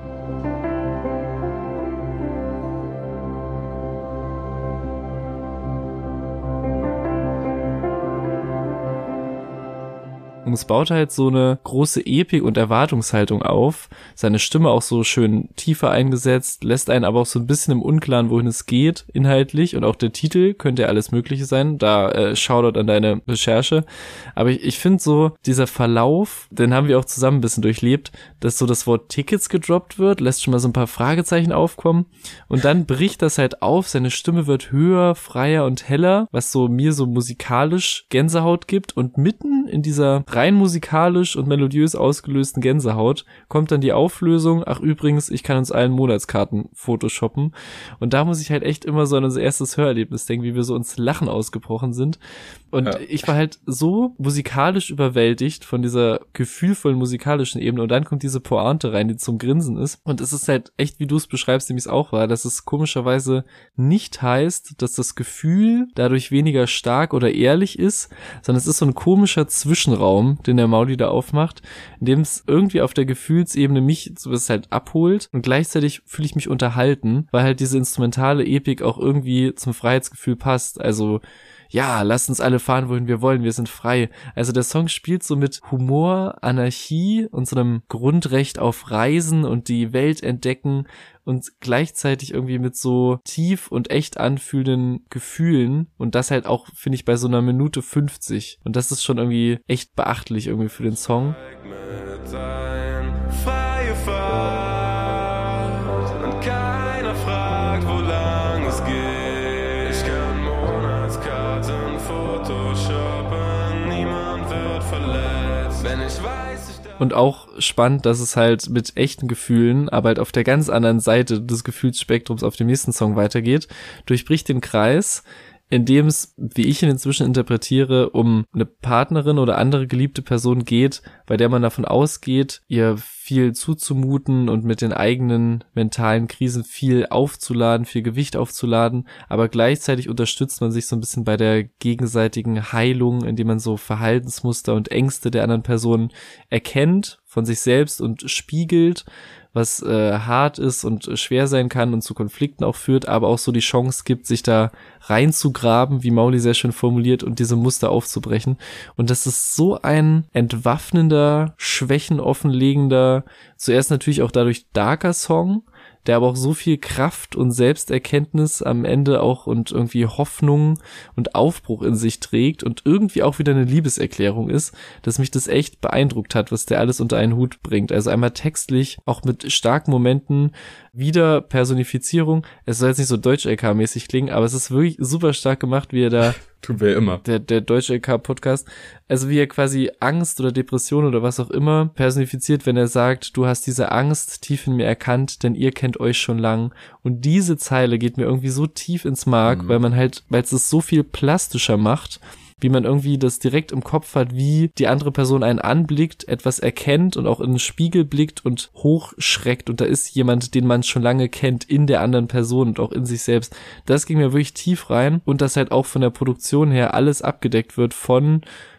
Und es baut halt so eine große Epik und Erwartungshaltung auf. Seine Stimme auch so schön tiefer eingesetzt, lässt einen aber auch so ein bisschen im Unklaren, wohin es geht, inhaltlich. Und auch der Titel könnte ja alles Mögliche sein. Da äh, Shoutout an deine Recherche. Aber ich, ich finde so, dieser Verlauf, den haben wir auch zusammen ein bisschen durchlebt, dass so das Wort Tickets gedroppt wird, lässt schon mal so ein paar Fragezeichen aufkommen. Und dann bricht das halt auf. Seine Stimme wird höher, freier und heller, was so mir so musikalisch Gänsehaut gibt. Und mitten in dieser rein musikalisch und melodiös ausgelösten Gänsehaut kommt dann die Auflösung, ach übrigens, ich kann uns allen Monatskarten photoshoppen. Und da muss ich halt echt immer so an unser erstes Hörerlebnis denken, wie wir so ins Lachen ausgebrochen sind. Und Ja. ich war halt so musikalisch überwältigt von dieser gefühlvollen musikalischen Ebene und dann kommt diese Pointe rein, die zum Grinsen ist. Und es ist halt echt, wie du es beschreibst, wie es auch war, dass es komischerweise nicht heißt, dass das Gefühl dadurch weniger stark oder ehrlich ist, sondern es ist so ein komischer Zwischenraum, den der Mauly da aufmacht, in dem es irgendwie auf der Gefühlsebene mich sowas halt abholt und gleichzeitig fühle ich mich unterhalten, weil halt diese instrumentale Epik auch irgendwie zum Freiheitsgefühl passt. Also ja, lasst uns alle fahren, wohin wir wollen, wir sind frei. Also der Song spielt so mit Humor, Anarchie und so einem Grundrecht auf Reisen und die Welt entdecken und gleichzeitig irgendwie mit so tief und echt anfühlenden Gefühlen und das halt auch, finde ich, bei so einer Minute fünfzig. Und das ist schon irgendwie echt beachtlich irgendwie für den Song. Mit sein, freie Fahrt und keiner fragt, wo lang es geht. Ich kann Monatskarten photoshoppen, niemand wird verletzt, wenn ich weiß, ich darf. Und auch spannend, dass es halt mit echten Gefühlen, aber halt auf der ganz anderen Seite des Gefühlsspektrums auf dem nächsten Song weitergeht, durchbricht den Kreis, in dem es, wie ich ihn inzwischen interpretiere, um eine Partnerin oder andere geliebte Person geht, bei der man davon ausgeht, ihr viel zuzumuten und mit den eigenen mentalen Krisen viel aufzuladen, viel Gewicht aufzuladen, aber gleichzeitig unterstützt man sich so ein bisschen bei der gegenseitigen Heilung, indem man so Verhaltensmuster und Ängste der anderen Person erkennt von sich selbst und spiegelt, was äh, hart ist und schwer sein kann und zu Konflikten auch führt, aber auch so die Chance gibt, sich da reinzugraben, wie Mauly sehr schön formuliert, und diese Muster aufzubrechen. Und das ist so ein entwaffnender, schwächenoffenlegender, zuerst natürlich auch dadurch darker Song, der aber auch so viel Kraft und Selbsterkenntnis am Ende auch und irgendwie Hoffnung und Aufbruch in sich trägt und irgendwie auch wieder eine Liebeserklärung ist, dass mich das echt beeindruckt hat, was der alles unter einen Hut bringt. Also einmal textlich, auch mit starken Momenten, wieder Personifizierung. Es soll jetzt nicht so Deutsch-L K-mäßig klingen, aber es ist wirklich super stark gemacht, wie er da Tun wir immer. der der Deutsche L K-Podcast, also wie er quasi Angst oder Depression oder was auch immer personifiziert, wenn er sagt, du hast diese Angst tief in mir erkannt, denn ihr kennt euch schon lang. Und diese Zeile geht mir irgendwie so tief ins Mark, Mhm. weil man halt, weil es es so viel plastischer macht, wie man irgendwie das direkt im Kopf hat, wie die andere Person einen anblickt, etwas erkennt und auch in den Spiegel blickt und hochschreckt und da ist jemand, den man schon lange kennt, in der anderen Person und auch in sich selbst. Das ging mir wirklich tief rein und dass halt auch von der Produktion her alles abgedeckt wird von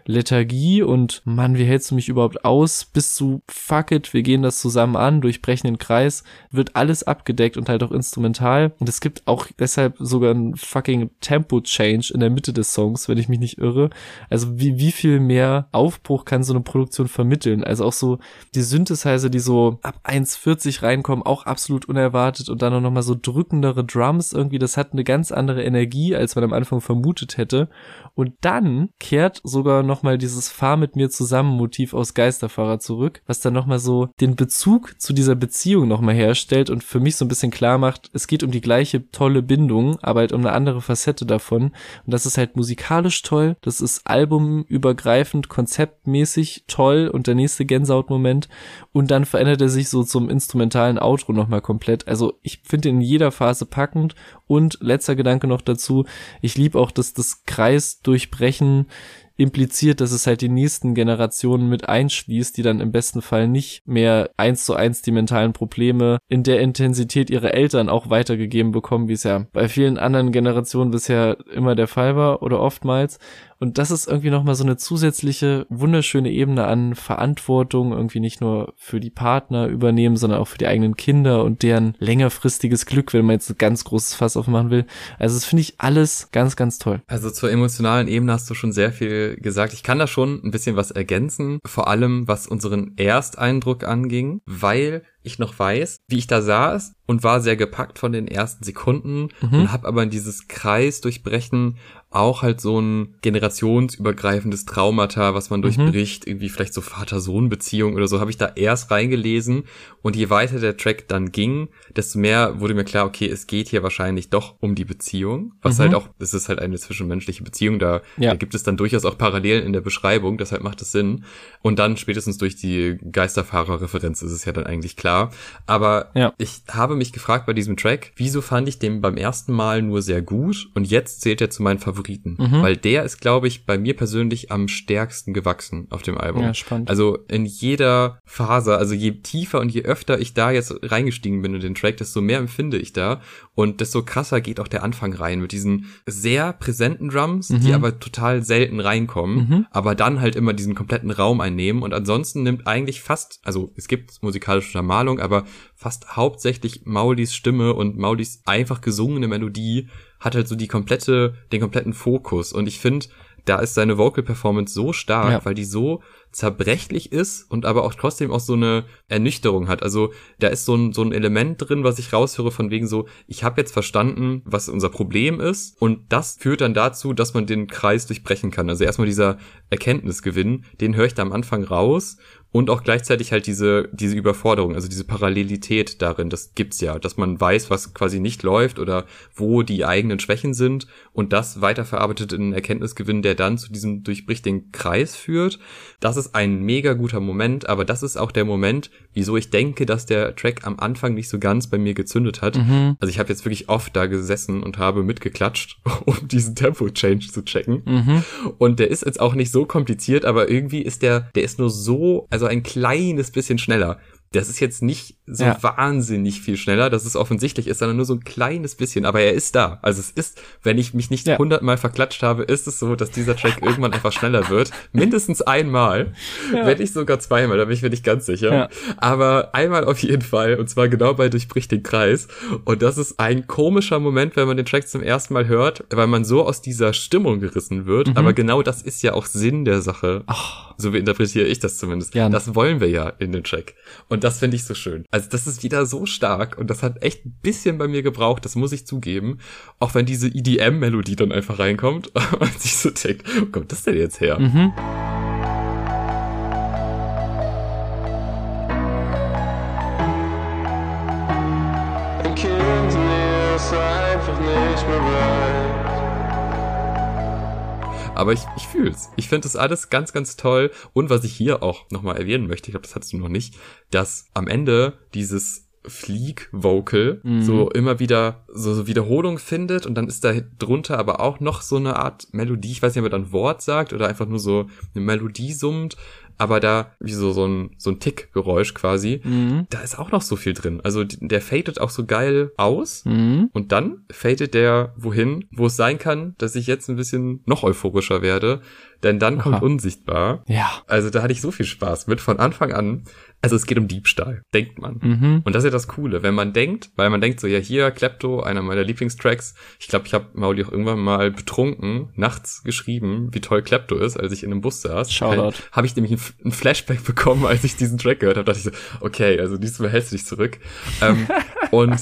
Lethargie und Mann, wie hältst du mich überhaupt aus, bis zu fuck it, wir gehen das zusammen an, durchbrechen den Kreis, wird alles abgedeckt und halt auch instrumental. Und es gibt auch deshalb sogar einen fucking Tempo-Change in der Mitte des Songs, wenn ich mich nicht irre. Also wie, wie viel mehr Aufbruch kann so eine Produktion vermitteln? Also auch so die Synthesizer, die so ab eins vierzig reinkommen, auch absolut unerwartet und dann auch nochmal so drückendere Drums irgendwie, das hat eine ganz andere Energie, als man am Anfang vermutet hätte. Und dann kehrt sogar nochmal dieses Fahr mit mir zusammen Motiv aus Geisterfahrer zurück, was dann nochmal so den Bezug zu dieser Beziehung nochmal herstellt und für mich so ein bisschen klar macht, es geht um die gleiche tolle Bindung, aber halt um eine andere Facette davon. Und das ist halt musikalisch toll, das ist albumübergreifend, konzeptmäßig toll und der nächste Gänsehautmoment. Und dann verändert er sich so zum instrumentalen Outro nochmal komplett. Also ich finde ihn in jeder Phase packend. Und letzter Gedanke noch dazu, ich liebe auch, dass das Kreisdurchbrechen impliziert, dass es halt die nächsten Generationen mit einschließt, die dann im besten Fall nicht mehr eins zu eins die mentalen Probleme in der Intensität ihrer Eltern auch weitergegeben bekommen, wie es ja bei vielen anderen Generationen bisher immer der Fall war oder oftmals. Und das ist irgendwie nochmal so eine zusätzliche, wunderschöne Ebene an Verantwortung, irgendwie nicht nur für die Partner übernehmen, sondern auch für die eigenen Kinder und deren längerfristiges Glück, wenn man jetzt ein ganz großes Fass aufmachen will. Also das finde ich alles ganz, ganz toll. Also zur emotionalen Ebene hast du schon sehr viel gesagt. Ich kann da schon ein bisschen was ergänzen, vor allem was unseren Ersteindruck anging, weil ich noch weiß, wie ich da saß und war sehr gepackt von den ersten Sekunden mhm. und habe aber in dieses Kreisdurchbrechen auch halt so ein generationsübergreifendes Traumata, was man durchbricht, mhm. irgendwie vielleicht so Vater-Sohn-Beziehung oder so, habe ich da erst reingelesen und je weiter der Track dann ging, desto mehr wurde mir klar, okay, es geht hier wahrscheinlich doch um die Beziehung, was mhm. halt auch, es ist halt eine zwischenmenschliche Beziehung, da, ja. da gibt es dann durchaus auch Parallelen in der Beschreibung, deshalb macht es Sinn und dann spätestens durch die Geisterfahrer-Referenz ist es ja dann eigentlich klar, aber ja. ich habe mich gefragt bei diesem Track, wieso fand ich den beim ersten Mal nur sehr gut und jetzt zählt er zu meinen Favoriten. Mhm. Weil der ist, glaube ich, bei mir persönlich am stärksten gewachsen auf dem Album. Ja, spannend. Also in jeder Phase, also je tiefer und je öfter ich da jetzt reingestiegen bin in den Track, desto mehr empfinde ich da und desto krasser geht auch der Anfang rein mit diesen sehr präsenten Drums, mhm. die aber total selten reinkommen, mhm. aber dann halt immer diesen kompletten Raum einnehmen und ansonsten nimmt eigentlich fast, also es gibt musikalische Untermalung, aber fast hauptsächlich Maulis Stimme und Maulis einfach gesungene Melodie hat halt so die komplette, den kompletten Fokus. Und ich finde, da ist seine Vocal-Performance so stark, ja. weil die so zerbrechlich ist und aber auch trotzdem auch so eine Ernüchterung hat. Also da ist so ein so ein Element drin, was ich raushöre von wegen so, ich habe jetzt verstanden, was unser Problem ist und das führt dann dazu, dass man den Kreis durchbrechen kann. Also erstmal dieser Erkenntnisgewinn, den höre ich da am Anfang raus und auch gleichzeitig halt diese diese Überforderung, also diese Parallelität darin, das gibt's ja, dass man weiß, was quasi nicht läuft oder wo die eigenen Schwächen sind und das weiterverarbeitet in einen Erkenntnisgewinn, der dann zu diesem Durchbrich den Kreis führt. Das ist ein mega guter Moment, aber das ist auch der Moment, wieso ich denke, dass der Track am Anfang nicht so ganz bei mir gezündet hat. Mhm. Also ich habe jetzt wirklich oft da gesessen und habe mitgeklatscht, um diesen Tempo-Change zu checken. Mhm. Und der ist jetzt auch nicht so kompliziert, aber irgendwie ist der, der ist nur so, also ein kleines bisschen schneller. Das ist jetzt nicht so ja. wahnsinnig viel schneller, dass es offensichtlich ist, sondern nur so ein kleines bisschen. Aber er ist da. Also es ist, wenn ich mich nicht hundertmal ja. verklatscht habe, ist es so, dass dieser Track irgendwann einfach schneller wird. Mindestens einmal. Ja. Wenn nicht sogar zweimal, da bin ich mir nicht ganz sicher. Ja. Aber einmal auf jeden Fall. Und zwar genau bei Durchbricht den Kreis. Und das ist ein komischer Moment, wenn man den Track zum ersten Mal hört, weil man so aus dieser Stimmung gerissen wird. Mhm. Aber genau das ist ja auch Sinn der Sache. Ach. So wie interpretiere ich das zumindest. Ja. Das wollen wir ja in den Track. Und das finde ich so schön. Also das ist wieder so stark und das hat echt ein bisschen bei mir gebraucht, das muss ich zugeben. Auch wenn diese E D M-Melodie dann einfach reinkommt und sich so denkt, wo kommt das denn jetzt her? Mhm. Ein Kind mir ist einfach nicht mehr weit. Aber ich, ich fühl's. Ich finde das alles ganz, ganz toll. Und was ich hier auch nochmal erwähnen möchte, ich glaube, das hattest du noch nicht, dass am Ende dieses Fleek-Vocal mhm. so immer wieder so, so Wiederholung findet und dann ist da drunter aber auch noch so eine Art Melodie. Ich weiß nicht, ob er dann Wort sagt oder einfach nur so eine Melodie summt. Aber da, wie so, so ein, so ein Tick-Geräusch quasi, mhm. da ist auch noch so viel drin. Also der fadet auch so geil aus mhm. und dann fadet der wohin, wo es sein kann, dass ich jetzt ein bisschen noch euphorischer werde. denn dann kommt Aha. Unsichtbar. Ja. Also da hatte ich so viel Spaß mit von Anfang an. Also es geht um Diebstahl, denkt man. Mhm. Und das ist ja das Coole, wenn man denkt, weil man denkt so, ja hier, Klepto, einer meiner Lieblingstracks. Ich glaube, ich habe Mauli auch irgendwann mal betrunken, nachts geschrieben, wie toll Klepto ist, als ich in einem Bus saß. Shoutout. Habe ich nämlich ein Flashback bekommen, als ich diesen Track gehört habe. Dachte ich so, okay, also diesmal hältst du dich zurück. ähm, und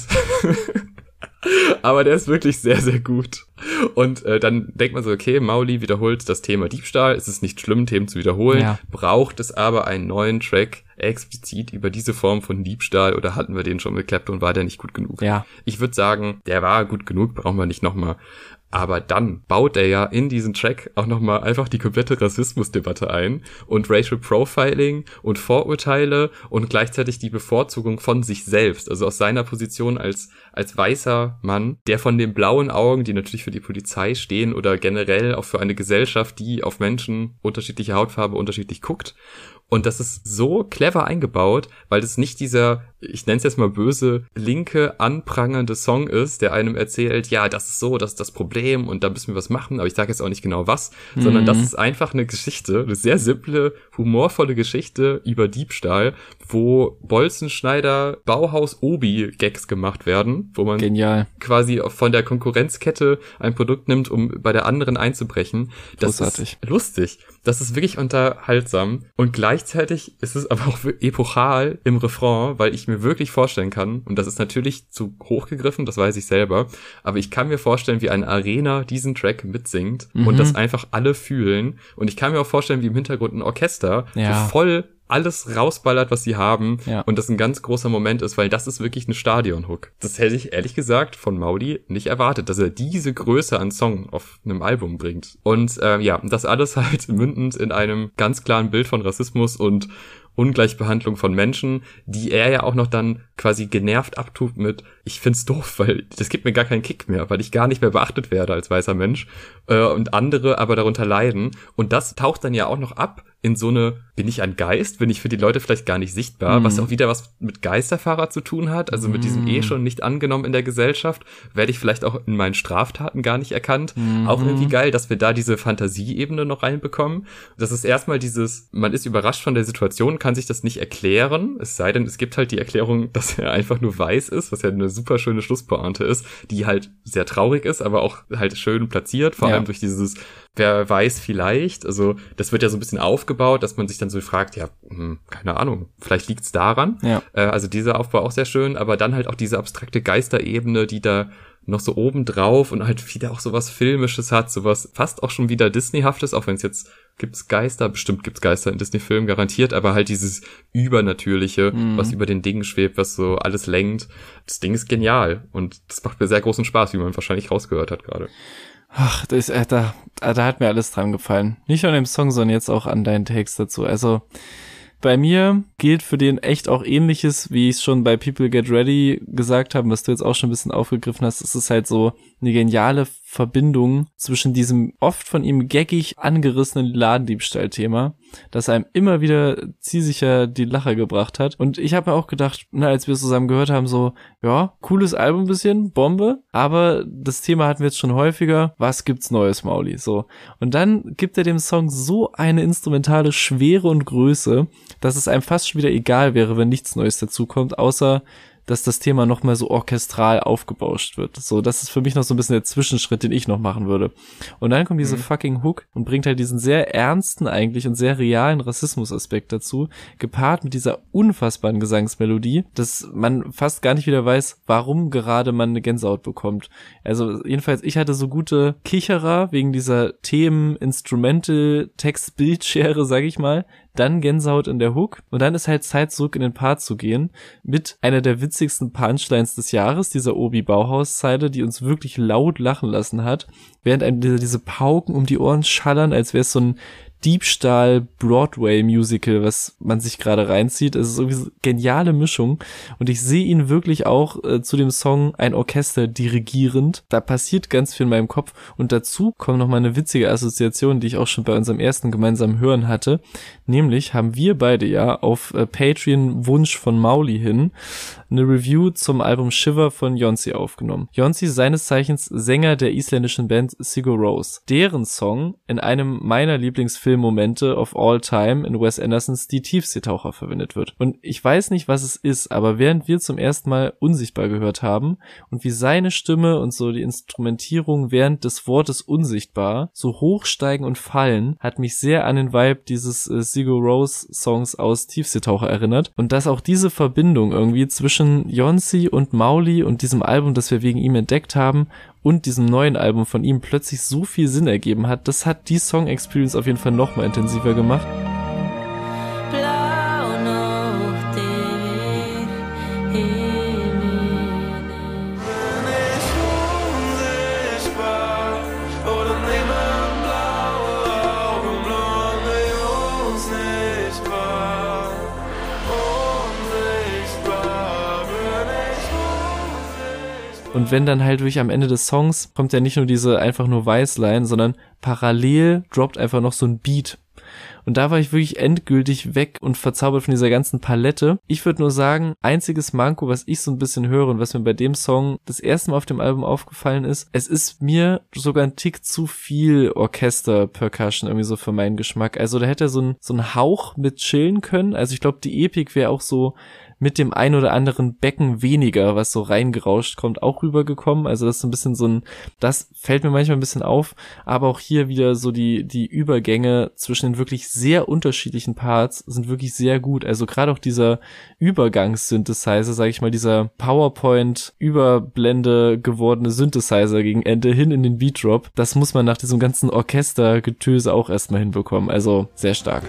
aber der ist wirklich sehr, sehr gut. Und äh, dann denkt man so, okay, Mauli wiederholt das Thema Diebstahl. Es ist nicht schlimm, Themen zu wiederholen. Ja. Braucht es aber einen neuen Track explizit über diese Form von Diebstahl oder hatten wir den schon mit Klepto und war der nicht gut genug? Ja. Ich würde sagen, der war gut genug, brauchen wir nicht nochmal. Aber dann baut er ja in diesen Track auch nochmal einfach die komplette Rassismusdebatte ein und Racial Profiling und Vorurteile und gleichzeitig die Bevorzugung von sich selbst, also aus seiner Position als als weißer Mann, der von den blauen Augen, die natürlich für die Polizei stehen oder generell auch für eine Gesellschaft, die auf Menschen unterschiedlicher Hautfarbe unterschiedlich guckt. Und das ist so clever eingebaut, weil das nicht dieser, ich nenne es jetzt mal böse, linke, anprangernde Song ist, der einem erzählt, ja, das ist so, das ist das Problem und da müssen wir was machen, aber ich sage jetzt auch nicht genau was, mhm. sondern das ist einfach eine Geschichte, eine sehr simple, humorvolle Geschichte über Diebstahl, wo Bolzenschneider, Bauhaus-Obi-Gags gemacht werden, wo man Genial. quasi von der Konkurrenzkette ein Produkt nimmt, um bei der anderen einzubrechen. Das Großartig. ist lustig. Das ist wirklich unterhaltsam und gleichzeitig ist es aber auch epochal im Refrain, weil ich mir wirklich vorstellen kann, und das ist natürlich zu hochgegriffen, das weiß ich selber, aber ich kann mir vorstellen, wie eine Arena diesen Track mitsingt mhm. und das einfach alle fühlen und ich kann mir auch vorstellen, wie im Hintergrund ein Orchester ja. so voll alles rausballert, was sie haben ja. und das ein ganz großer Moment ist, weil das ist wirklich eine Stadion-Hook. Das hätte ich ehrlich gesagt von Mauli nicht erwartet, dass er diese Größe an Song auf einem Album bringt. Und äh, ja, das alles halt mündend in einem ganz klaren Bild von Rassismus und Ungleichbehandlung von Menschen, die er ja auch noch dann quasi genervt abtut mit, ich find's doof, weil das gibt mir gar keinen Kick mehr, weil ich gar nicht mehr beachtet werde als weißer Mensch äh, und andere aber darunter leiden. Und das taucht dann ja auch noch ab in so eine, bin ich ein Geist, bin ich für die Leute vielleicht gar nicht sichtbar, mhm. was auch wieder was mit Geisterfahrer zu tun hat, also mit diesem eh schon nicht angenommen in der Gesellschaft, werde ich vielleicht auch in meinen Straftaten gar nicht erkannt. Mhm. Auch irgendwie geil, dass wir da diese Fantasieebene noch reinbekommen. Das ist erstmal dieses, man ist überrascht von der Situation, kann sich das nicht erklären, es sei denn, es gibt halt die Erklärung, dass er einfach nur weiß ist, was ja eine super schöne Schlusspointe ist, die halt sehr traurig ist, aber auch halt schön platziert, vor ja. allem durch dieses, wer weiß vielleicht, also das wird ja so ein bisschen aufgebaut, dass man sich dann so fragt, ja, hm, keine Ahnung, vielleicht liegt's daran. Ja. Äh, also dieser Aufbau auch sehr schön, aber dann halt auch diese abstrakte Geisterebene, die da noch so oben drauf und halt wieder auch sowas Filmisches hat, sowas fast auch schon wieder Disneyhaftes, auch wenn es jetzt, gibt's Geister, bestimmt gibt's Geister in Disney-Filmen, garantiert, aber halt dieses Übernatürliche, mhm. was über den Dingen schwebt, was so alles lenkt. Das Ding ist genial und das macht mir sehr großen Spaß, wie man wahrscheinlich rausgehört hat gerade. Ach, das, äh, da, da hat mir alles dran gefallen. Nicht nur an dem Song, sondern jetzt auch an deinen Text dazu. Also bei mir gilt für den echt auch Ähnliches, wie ich es schon bei People Get Ready gesagt habe, was du jetzt auch schon ein bisschen aufgegriffen hast. Es ist halt so eine geniale Verbindung zwischen diesem oft von ihm gaggig angerissenen Ladendiebstahl-Thema, das einem immer wieder zielsicher die Lacher gebracht hat. Und ich habe mir auch gedacht, na, als wir es zusammen gehört haben, so, ja, cooles Album bisschen, Bombe, aber das Thema hatten wir jetzt schon häufiger. Was gibt's Neues, Mauli? So. Und dann gibt er dem Song so eine instrumentale Schwere und Größe, dass es einem fast schon wieder egal wäre, wenn nichts Neues dazukommt, außer dass das Thema nochmal so orchestral aufgebauscht wird. So, das ist für mich noch so ein bisschen der Zwischenschritt, den ich noch machen würde. Und dann kommt diese mhm. fucking Hook und bringt halt diesen sehr ernsten eigentlich und sehr realen Rassismusaspekt dazu, gepaart mit dieser unfassbaren Gesangsmelodie, dass man fast gar nicht wieder weiß, warum gerade man eine Gänsehaut bekommt. Also jedenfalls, ich hatte so gute Kicherer wegen dieser Themen, Instrumental, Text, Bildschere, sag ich mal, dann Gänsehaut in der Hook und dann ist halt Zeit, zurück in den Part zu gehen mit einer der witzigsten Punchlines des Jahres, dieser Obi-Bauhaus-Zeile, die uns wirklich laut lachen lassen hat, während einem diese, diese Pauken um die Ohren schallern, als wäre es so ein Diebstahl-Broadway-Musical, was man sich gerade reinzieht. Es ist irgendwie so eine geniale Mischung und ich sehe ihn wirklich auch äh, zu dem Song ein Orchester dirigierend. Da passiert ganz viel in meinem Kopf und dazu kommt noch mal eine witzige Assoziation, die ich auch schon bei unserem ersten gemeinsamen Hören hatte. Nämlich haben wir beide ja auf äh, Patreon Wunsch von Mauli hin eine Review zum Album Shiver von Jonsi aufgenommen. Jonsi, seines Zeichens Sänger der isländischen Band Sigur Rós. Deren Song in einem meiner Lieblingsfilmmomente of all time in Wes Andersons Die Tiefseetaucher verwendet wird. Und ich weiß nicht, was es ist, aber während wir zum ersten Mal Unsichtbar gehört haben und wie seine Stimme und so die Instrumentierung während des Wortes Unsichtbar so hochsteigen und fallen, hat mich sehr an den Vibe dieses äh, Sigur Rós Songs aus Tiefseetaucher erinnert. Und dass auch diese Verbindung irgendwie zwischen Jonsi und Mauli und diesem Album, das wir wegen ihm entdeckt haben, und diesem neuen Album von ihm plötzlich so viel Sinn ergeben hat, das hat die Song-Experience auf jeden Fall noch mal intensiver gemacht. Und wenn dann halt wirklich am Ende des Songs kommt ja nicht nur diese einfach nur Weißline, sondern parallel droppt einfach noch so ein Beat. Und da war ich wirklich endgültig weg und verzaubert von dieser ganzen Palette. Ich würde nur sagen, einziges Manko, was ich so ein bisschen höre und was mir bei dem Song das erste Mal auf dem Album aufgefallen ist, es ist mir sogar ein Tick zu viel Orchester-Percussion irgendwie so für meinen Geschmack. Also da hätte er so ein, so ein Hauch mit chillen können. Also ich glaube, die Epik wäre auch so mit dem ein oder anderen Becken weniger, was so reingerauscht kommt, auch rübergekommen. Also das ist so ein bisschen so ein, das fällt mir manchmal ein bisschen auf, aber auch hier wieder so die die Übergänge zwischen den wirklich sehr unterschiedlichen Parts sind wirklich sehr gut. Also gerade auch dieser Übergangs-Synthesizer, sage ich mal, dieser PowerPoint-Überblende gewordene Synthesizer gegen Ende hin in den Beat-Drop, das muss man nach diesem ganzen Orchestergetöse auch erstmal hinbekommen. Also sehr stark.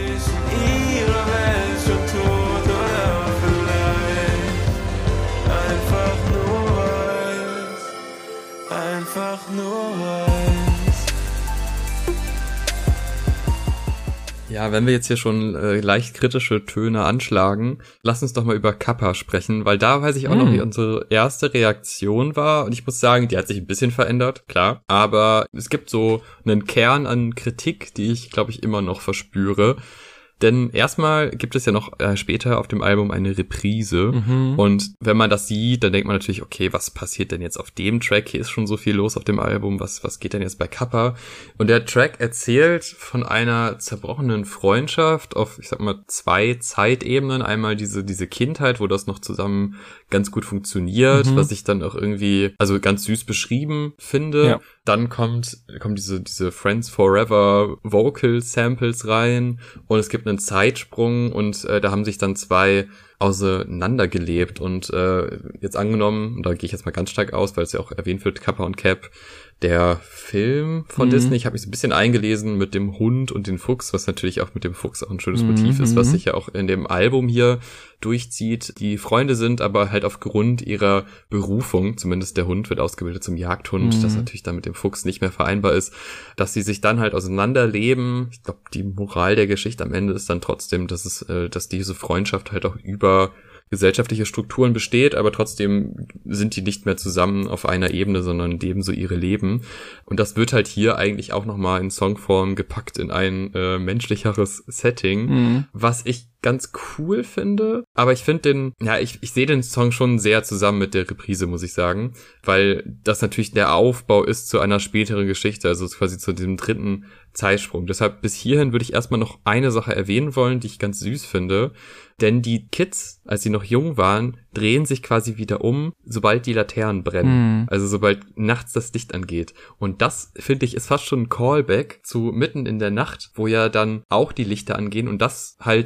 Ja, wenn wir jetzt hier schon äh, leicht kritische Töne anschlagen, lass uns doch mal über Kappa sprechen, weil da weiß ich auch mm. noch, wie unsere erste Reaktion war. Und ich muss sagen, die hat sich ein bisschen verändert, klar. Aber es gibt so einen Kern an Kritik, die ich, glaube ich, immer noch verspüre. Denn erstmal gibt es ja noch äh, später auf dem Album eine Reprise mhm. und wenn man das sieht, dann denkt man natürlich, okay, was passiert denn jetzt auf dem Track? Hier ist schon so viel los auf dem Album, was was geht denn jetzt bei Kappa? Und der Track erzählt von einer zerbrochenen Freundschaft auf, ich sag mal, zwei Zeitebenen. Einmal diese diese Kindheit, wo das noch zusammen ganz gut funktioniert, mhm. was ich dann auch irgendwie, also ganz süß beschrieben finde. Ja. Dann kommt kommen diese diese Friends Forever Vocal Samples rein und es gibt einen Zeitsprung und äh, da haben sich dann zwei auseinandergelebt und äh, jetzt angenommen, und da gehe ich jetzt mal ganz stark aus, weil es ja auch erwähnt wird, Kappa und Cap, der Film von mhm. Disney, ich habe mich so ein bisschen eingelesen mit dem Hund und den Fuchs, was natürlich auch mit dem Fuchs auch ein schönes mhm. Motiv ist, was sich ja auch in dem Album hier durchzieht. Die Freunde sind aber halt aufgrund ihrer Berufung, zumindest der Hund wird ausgebildet zum Jagdhund, mhm. das natürlich dann mit dem Fuchs nicht mehr vereinbar ist, dass sie sich dann halt auseinanderleben. Ich glaube, die Moral der Geschichte am Ende ist dann trotzdem, dass es, äh, dass diese Freundschaft halt auch über gesellschaftliche Strukturen besteht, aber trotzdem sind die nicht mehr zusammen auf einer Ebene, sondern leben so ihre Leben. Und das wird halt hier eigentlich auch nochmal in Songform gepackt in ein äh, menschlicheres Setting, mhm. was ich ganz cool finde, aber ich finde den, ja, ich, ich sehe den Song schon sehr zusammen mit der Reprise, muss ich sagen, weil das natürlich der Aufbau ist zu einer späteren Geschichte, also quasi zu diesem dritten Zeitsprung. Deshalb bis hierhin würde ich erstmal noch eine Sache erwähnen wollen, die ich ganz süß finde, denn die Kids, als sie noch jung waren, drehen sich quasi wieder um, sobald die Laternen brennen. Mhm. Also sobald nachts das Licht angeht. Und das, finde ich, ist fast schon ein Callback zu Mitten in der Nacht, wo ja dann auch die Lichter angehen und das halt in dem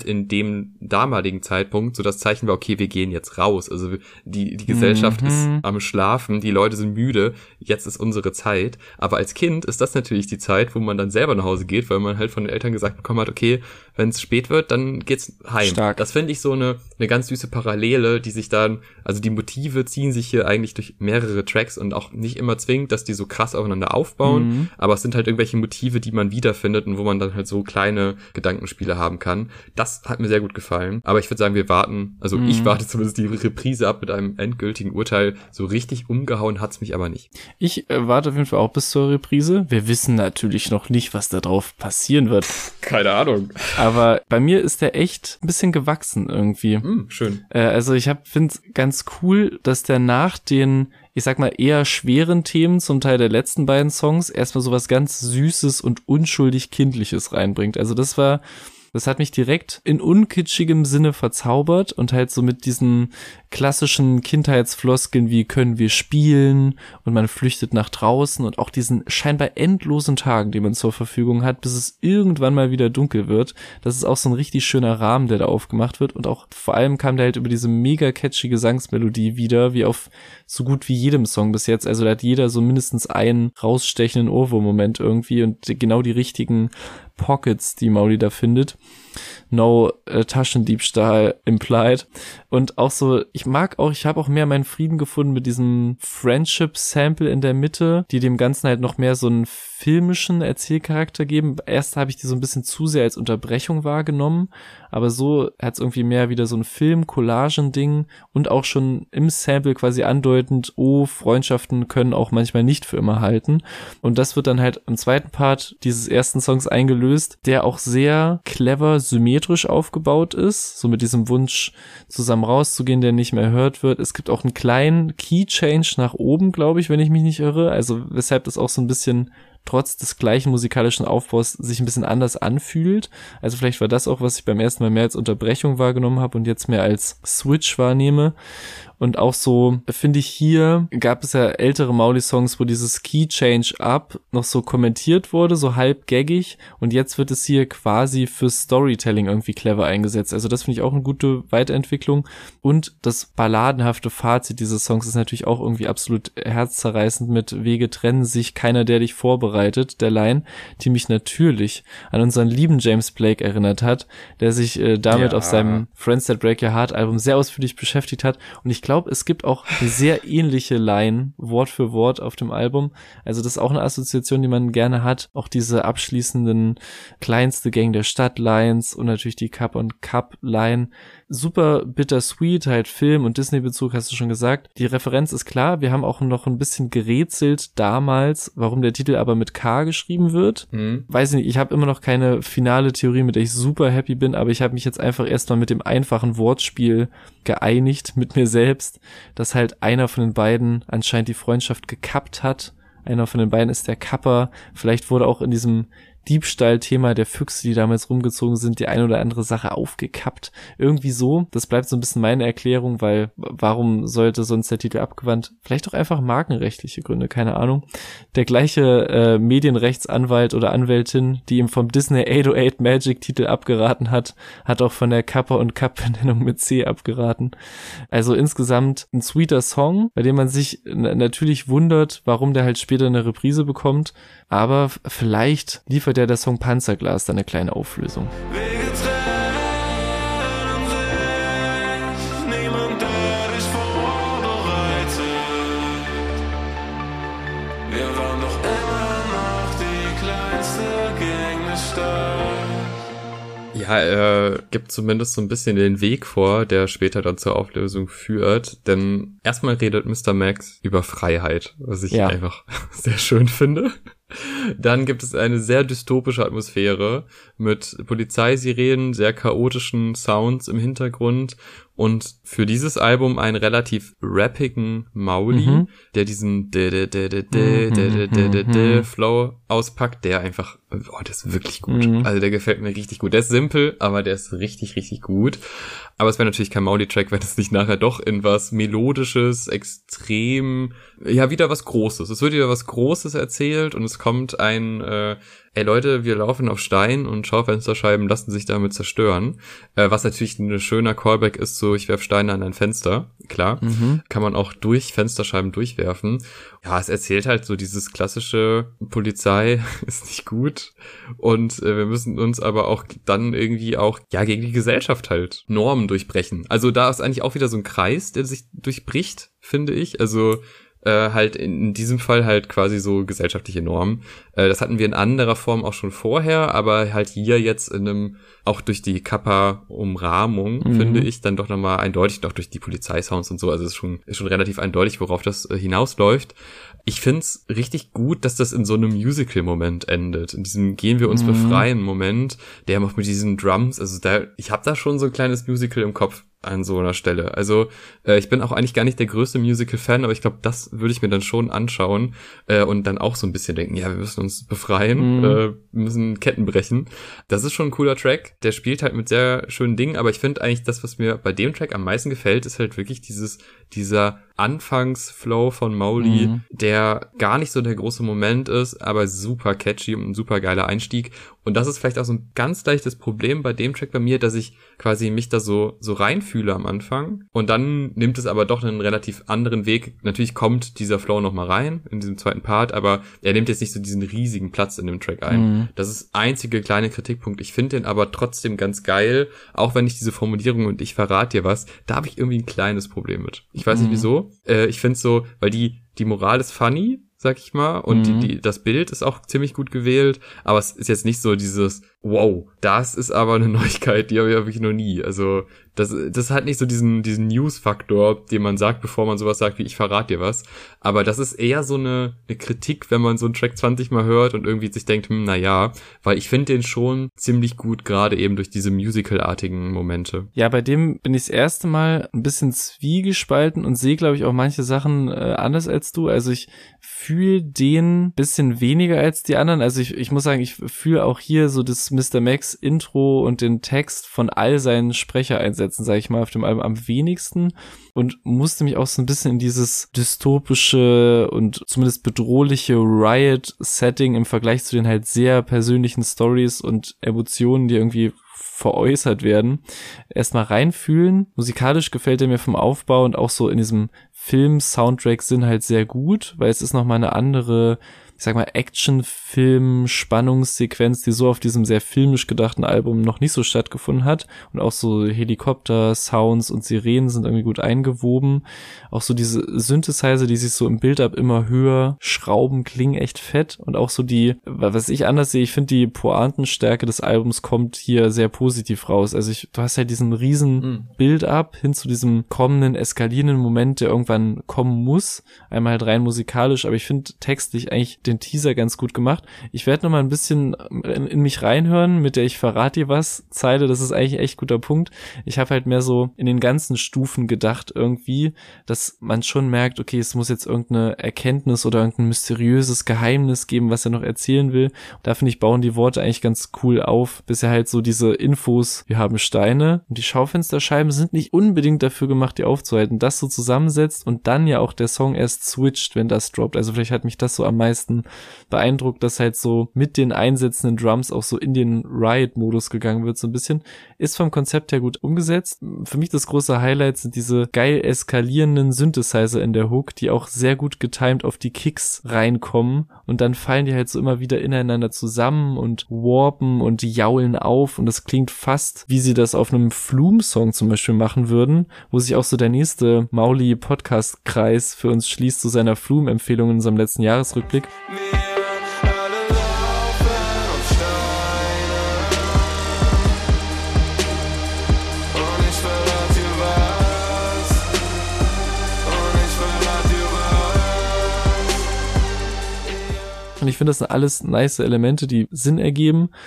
dem damaligen Zeitpunkt so das Zeichen war, okay, wir gehen jetzt raus. Also die die Gesellschaft mhm. ist am Schlafen, die Leute sind müde, jetzt ist unsere Zeit. Aber als Kind ist das natürlich die Zeit, wo man dann selber nach Hause geht, weil man halt von den Eltern gesagt bekommen hat, okay, wenn es spät wird, dann geht's heim. Stark. Das finde ich so eine eine ganz süße Parallele, die sich dann, also die Motive ziehen sich hier eigentlich durch mehrere Tracks und auch nicht immer zwingend, dass die so krass aufeinander aufbauen, mhm. aber es sind halt irgendwelche Motive, die man wiederfindet und wo man dann halt so kleine Gedankenspiele haben kann. Das hat mir sehr gut gefallen. Aber ich würde sagen, wir warten, also mhm. ich warte zumindest die Reprise ab mit einem endgültigen Urteil. So richtig umgehauen hat's mich aber nicht. Ich äh, warte auf jeden Fall auch bis zur Reprise. Wir wissen natürlich noch nicht, was da drauf passieren wird. Keine Ahnung. Aber bei mir ist der echt ein bisschen gewachsen irgendwie. Mm, schön. Äh, also ich finde es ganz cool, dass der nach den, ich sag mal, eher schweren Themen, zum Teil der letzten beiden Songs, erstmal sowas ganz Süßes und unschuldig Kindliches reinbringt. Also das war, das hat mich direkt in unkitschigem Sinne verzaubert und halt so mit diesen klassischen Kindheitsfloskeln wie können wir spielen und man flüchtet nach draußen und auch diesen scheinbar endlosen Tagen, die man zur Verfügung hat, bis es irgendwann mal wieder dunkel wird. Das ist auch so ein richtig schöner Rahmen, der da aufgemacht wird und auch vor allem kam der halt über diese mega catchy Gesangsmelodie wieder, wie auf so gut wie jedem Song bis jetzt. Also da hat jeder so mindestens einen rausstechenden Ohrwurm-Moment irgendwie und genau die richtigen Pockets, die Mauly da findet. No äh, Taschendiebstahl implied. Und auch so, ich mag auch, ich habe auch mehr meinen Frieden gefunden mit diesem Friendship-Sample in der Mitte, die dem Ganzen halt noch mehr so einen filmischen Erzählcharakter geben. Erst habe ich die so ein bisschen zu sehr als Unterbrechung wahrgenommen, aber so hat es irgendwie mehr wieder so ein Film-Collagen-Ding und auch schon im Sample quasi andeutend, oh, Freundschaften können auch manchmal nicht für immer halten. Und das wird dann halt im zweiten Part dieses ersten Songs eingelöst, der auch sehr clever, symmetrisch aufgebaut ist, so mit diesem Wunsch, zusammen rauszugehen, der nicht mehr erhört wird. Es gibt auch einen kleinen Key-Change nach oben, glaube ich, wenn ich mich nicht irre, also weshalb das auch so ein bisschen trotz des gleichen musikalischen Aufbaus sich ein bisschen anders anfühlt. Also vielleicht war das auch, was ich beim ersten Mal mehr als Unterbrechung wahrgenommen habe und jetzt mehr als Switch wahrnehme. Und auch so, finde ich, hier gab es ja ältere Mauly-Songs, wo dieses Key Change Up noch so kommentiert wurde, so halb gaggig. Und jetzt wird es hier quasi für Storytelling irgendwie clever eingesetzt. Also das finde ich auch eine gute Weiterentwicklung. Und das balladenhafte Fazit dieses Songs ist natürlich auch irgendwie absolut herzzerreißend mit Wege trennen sich, keiner, der dich vorbereitet, der Line, die mich natürlich an unseren lieben James Blake erinnert hat, der sich äh, damit ja. auf seinem Friends That Break Your Heart Album sehr ausführlich beschäftigt hat. Und ich glaube, es gibt auch eine sehr ähnliche Line, Wort für Wort auf dem Album. Also das ist auch eine Assoziation, die man gerne hat. Auch diese abschließenden kleinste Gang der Stadt-Lines und natürlich die Cup und Cup-Line. Super bittersweet, halt Film- und Disney-Bezug, hast du schon gesagt. Die Referenz ist klar. Wir haben auch noch ein bisschen gerätselt damals, warum der Titel aber mit K geschrieben wird. Mhm. Weiß ich nicht, ich habe immer noch keine finale Theorie, mit der ich super happy bin, aber ich habe mich jetzt einfach erstmal mit dem einfachen Wortspiel geeinigt mit mir selbst, dass halt einer von den beiden anscheinend die Freundschaft gekappt hat. Einer von den beiden ist der Kapper. Vielleicht wurde auch in diesem Diebstahl-Thema der Füchse, die damals rumgezogen sind, die eine oder andere Sache aufgekappt. Irgendwie so. Das bleibt so ein bisschen meine Erklärung, weil warum sollte sonst der Titel abgewandt? Vielleicht auch einfach markenrechtliche Gründe, keine Ahnung. Der gleiche äh, Medienrechtsanwalt oder Anwältin, die ihm vom Disney acht null acht Magic-Titel abgeraten hat, hat auch von der Kappa und Cup-Benennung mit C abgeraten. Also insgesamt ein sweeter Song, bei dem man sich n- natürlich wundert, warum der halt später eine Reprise bekommt, aber f- vielleicht liefert ja der Song Panzerglas dann eine kleine Auflösung. Wege trennen sich, niemand, der dich vorbereitet. Wir waren doch immer noch die kleinste Gang der Stadt. Ja, er gibt zumindest so ein bisschen den Weg vor, der später dann zur Auflösung führt. Denn erstmal redet Mister Max über Freiheit, was ich ja. einfach sehr schön finde. Dann gibt es eine sehr dystopische Atmosphäre mit Polizeisirenen, sehr chaotischen Sounds im Hintergrund und für dieses Album einen relativ rappigen Mauly, mhm. der diesen Flow auspackt, der einfach, oh, der ist wirklich gut. Mhm. Also der gefällt mir richtig gut. Der ist simpel, aber der ist richtig, richtig gut. Aber es wäre natürlich kein Mauly-Track, wenn es nicht nachher doch in was Melodisches, extrem, ja, wieder was Großes. Es wird wieder was Großes erzählt und es kommt ein äh, ey Leute, wir laufen auf Stein und Schaufensterscheiben lassen sich damit zerstören. Äh, was natürlich ein schöner Callback ist, so ich werf Steine an ein Fenster, klar. Mhm. Kann man auch durch Fensterscheiben durchwerfen. Ja, es erzählt halt so dieses klassische Polizei ist nicht gut und äh, wir müssen uns aber auch dann irgendwie auch ja gegen die Gesellschaft halt Normen durchbrechen. Also da ist eigentlich auch wieder so ein Kreis, der sich durchbricht, finde ich. Also äh, halt in diesem Fall halt quasi so gesellschaftliche Normen. Äh, das hatten wir in anderer Form auch schon vorher, aber halt hier jetzt in einem, auch durch die Kappa-Umrahmung, mhm. finde ich, dann doch nochmal eindeutig, auch durch die Polizeisounds und so, also es ist schon, ist schon relativ eindeutig, worauf das äh, hinausläuft. Ich find's richtig gut, dass das in so einem Musical-Moment endet. In diesem Gehen wir uns mhm. befreien Moment, der macht mit diesen Drums, also da, ich hab da schon so ein kleines Musical im Kopf an so einer Stelle. Also äh, ich bin auch eigentlich gar nicht der größte Musical-Fan, aber ich glaube, das würde ich mir dann schon anschauen äh, und dann auch so ein bisschen denken, ja, wir müssen uns befreien, mhm. äh, wir müssen Ketten brechen. Das ist schon ein cooler Track, der spielt halt mit sehr schönen Dingen, aber ich finde eigentlich das, was mir bei dem Track am meisten gefällt, ist halt wirklich dieses dieser Anfangsflow von Mowgli, mhm. der gar nicht so der große Moment ist, aber super catchy und ein super geiler Einstieg. Und das ist vielleicht auch so ein ganz leichtes Problem bei dem Track bei mir, dass ich quasi mich da so so reinfühle am Anfang. Und dann nimmt es aber doch einen relativ anderen Weg. Natürlich kommt dieser Flow nochmal rein in diesem zweiten Part, aber er nimmt jetzt nicht so diesen riesigen Platz in dem Track ein. Mhm. Das ist einzige kleine Kritikpunkt. Ich finde den aber trotzdem ganz geil, auch wenn ich diese Formulierung und ich verrate dir was, da habe ich irgendwie ein kleines Problem mit. Ich weiß mhm. nicht wieso. Äh, ich finde es so, weil die die Moral ist funny, sag ich mal, und mhm. die, die, das Bild ist auch ziemlich gut gewählt, aber es ist jetzt nicht so dieses, wow, das ist aber eine Neuigkeit, die habe ich wirklich noch nie. Also das, das hat nicht so diesen diesen News-Faktor, den man sagt, bevor man sowas sagt wie ich verrate dir was. Aber das ist eher so eine, eine Kritik, wenn man so einen Track zwanzig mal hört und irgendwie sich denkt, hm, na ja, weil ich finde den schon ziemlich gut, gerade eben durch diese musicalartigen Momente. Ja, bei dem bin ich das erste Mal ein bisschen zwiegespalten und sehe, glaube ich, auch manche Sachen äh, anders als du. Also ich fühle den bisschen weniger als die anderen. Also ich, ich muss sagen, ich fühle auch hier so das Mister Max Intro und den Text von all seinen Sprechereinsätzen, sage ich mal, auf dem Album am wenigsten und musste mich auch so ein bisschen in dieses dystopische und zumindest bedrohliche Riot-Setting im Vergleich zu den halt sehr persönlichen Stories und Emotionen, die irgendwie veräußert werden, erstmal reinfühlen. Musikalisch gefällt er mir vom Aufbau und auch so in diesem Film-Soundtrack-Sinn halt sehr gut, weil es ist nochmal eine andere, ich sag mal, Action-Film-Spannungssequenz, die so auf diesem sehr filmisch gedachten Album noch nicht so stattgefunden hat. Und auch so Helikopter-Sounds und Sirenen sind irgendwie gut eingewoben. Auch so diese Synthesizer, die sich so im Build-Up immer höher schrauben, klingen echt fett. Und auch so die, was ich anders sehe, ich finde die Pointenstärke des Albums kommt hier sehr positiv raus. Also ich, du hast halt diesen riesen mhm. Build-Up hin zu diesem kommenden, eskalierenden Moment, der irgendwann kommen muss. Einmal halt rein musikalisch, aber ich finde textlich eigentlich den Teaser ganz gut gemacht. Ich werde noch mal ein bisschen in, in mich reinhören, mit der ich verrate dir was Zeile, das ist eigentlich ein echt guter Punkt. Ich habe halt mehr so in den ganzen Stufen gedacht irgendwie, dass man schon merkt, okay, es muss jetzt irgendeine Erkenntnis oder irgendein mysteriöses Geheimnis geben, was er noch erzählen will. Und da finde ich, bauen die Worte eigentlich ganz cool auf. Bisher halt so diese Infos, wir haben Steine und die Schaufensterscheiben sind nicht unbedingt dafür gemacht, die aufzuhalten. Das so zusammensetzt und dann ja auch der Song erst switcht, wenn das droppt. Also vielleicht hat mich das so am meisten beeindruckt, dass halt so mit den einsetzenden Drums auch so in den Riot-Modus gegangen wird, so ein bisschen. Ist vom Konzept her gut umgesetzt. Für mich das große Highlight sind diese geil eskalierenden Synthesizer in der Hook, die auch sehr gut getimed auf die Kicks reinkommen und dann fallen die halt so immer wieder ineinander zusammen und warpen und jaulen auf und das klingt fast, wie sie das auf einem Flume-Song zum Beispiel machen würden, wo sich auch so der nächste Mauli-Podcast-Kreis für uns schließt zu seiner Flume-Empfehlung in unserem letzten Jahresrückblick. Und ich finde, das sind alles nice Elemente, die Sinn ergeben.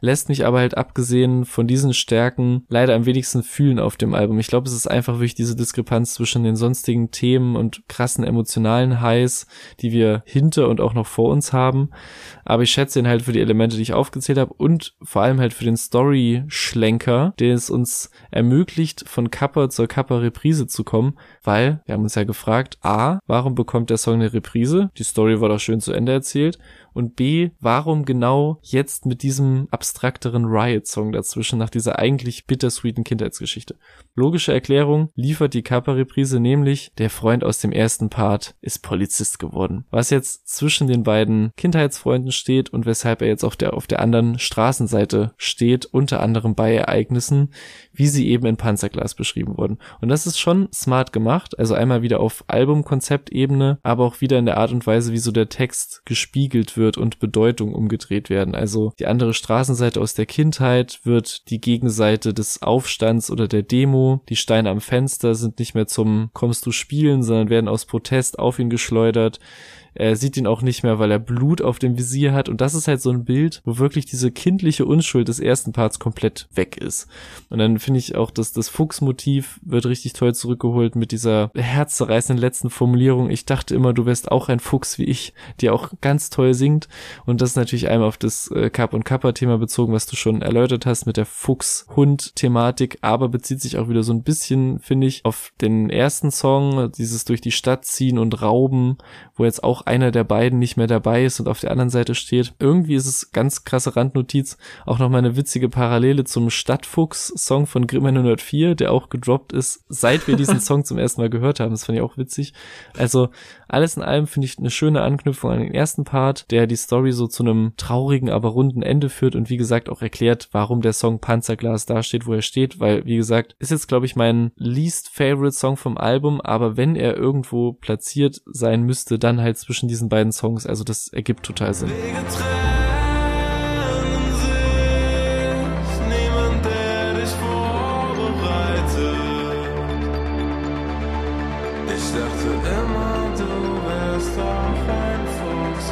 lässt mich aber halt abgesehen von diesen Stärken leider am wenigsten fühlen auf dem Album. Ich glaube, es ist einfach wirklich diese Diskrepanz zwischen den sonstigen Themen und krassen emotionalen Highs, die wir hinter und auch noch vor uns haben. Aber ich schätze ihn halt für die Elemente, die ich aufgezählt habe und vor allem halt für den Story-Schlenker, der es uns ermöglicht, von Kappa zur Kappa-Reprise zu kommen, weil, wir haben uns ja gefragt, A, warum bekommt der Song eine Reprise? Die Story war doch schön zu Ende erzählt. Und B, warum genau jetzt mit diesem abstrakteren Riot-Song dazwischen nach dieser eigentlich bittersweeten Kindheitsgeschichte? Logische Erklärung liefert die Kappa-Reprise, nämlich der Freund aus dem ersten Part ist Polizist geworden. Was jetzt zwischen den beiden Kindheitsfreunden steht und weshalb er jetzt auf der, auf der anderen Straßenseite steht, unter anderem bei Ereignissen, wie sie eben in Panzerglas beschrieben wurden. Und das ist schon smart gemacht, also einmal wieder auf Albumkonzeptebene, aber auch wieder in der Art und Weise, wie so der Text gespiegelt wird und Bedeutung umgedreht werden. Also die andere Straßenseite aus der Kindheit wird die Gegenseite des Aufstands oder der Demo. Die Steine am Fenster sind nicht mehr zum Kommst du spielen, sondern werden aus Protest auf ihn geschleudert. Er sieht ihn auch nicht mehr, weil er Blut auf dem Visier hat. Und das ist halt so ein Bild, wo wirklich diese kindliche Unschuld des ersten Parts komplett weg ist. Und dann finde ich auch, dass das Fuchsmotiv wird richtig toll zurückgeholt mit dieser herzzerreißenden letzten Formulierung. Ich dachte immer, du wärst auch ein Fuchs wie ich, die auch ganz toll singt. Und das ist natürlich einmal auf das äh, Kappa und Kappa-Thema bezogen, was du schon erläutert hast mit der Fuchs-Hund-Thematik, aber bezieht sich auch wieder so ein bisschen, finde ich, auf den ersten Song, dieses durch die Stadt ziehen und rauben, wo jetzt auch einer der beiden nicht mehr dabei ist und auf der anderen Seite steht. Irgendwie ist es ganz krasse Randnotiz, auch nochmal eine witzige Parallele zum Stadtfuchs-Song von Grimm hundertvier, der auch gedroppt ist, seit wir diesen Song zum ersten Mal gehört haben. Das fand ich auch witzig. Also alles in allem finde ich eine schöne Anknüpfung an den ersten Part, der die Story so zu einem traurigen, aber runden Ende führt und wie gesagt auch erklärt, warum der Song Panzerglas da steht, wo er steht, weil wie gesagt, ist jetzt glaube ich mein least favorite Song vom Album, aber wenn er irgendwo platziert sein müsste, dann halt zwischen diesen beiden Songs, also das ergibt total Sinn. Wege trennen sich, niemand, der dich vorbereitet. Ich dachte immer, du wärst auch ein Fuchs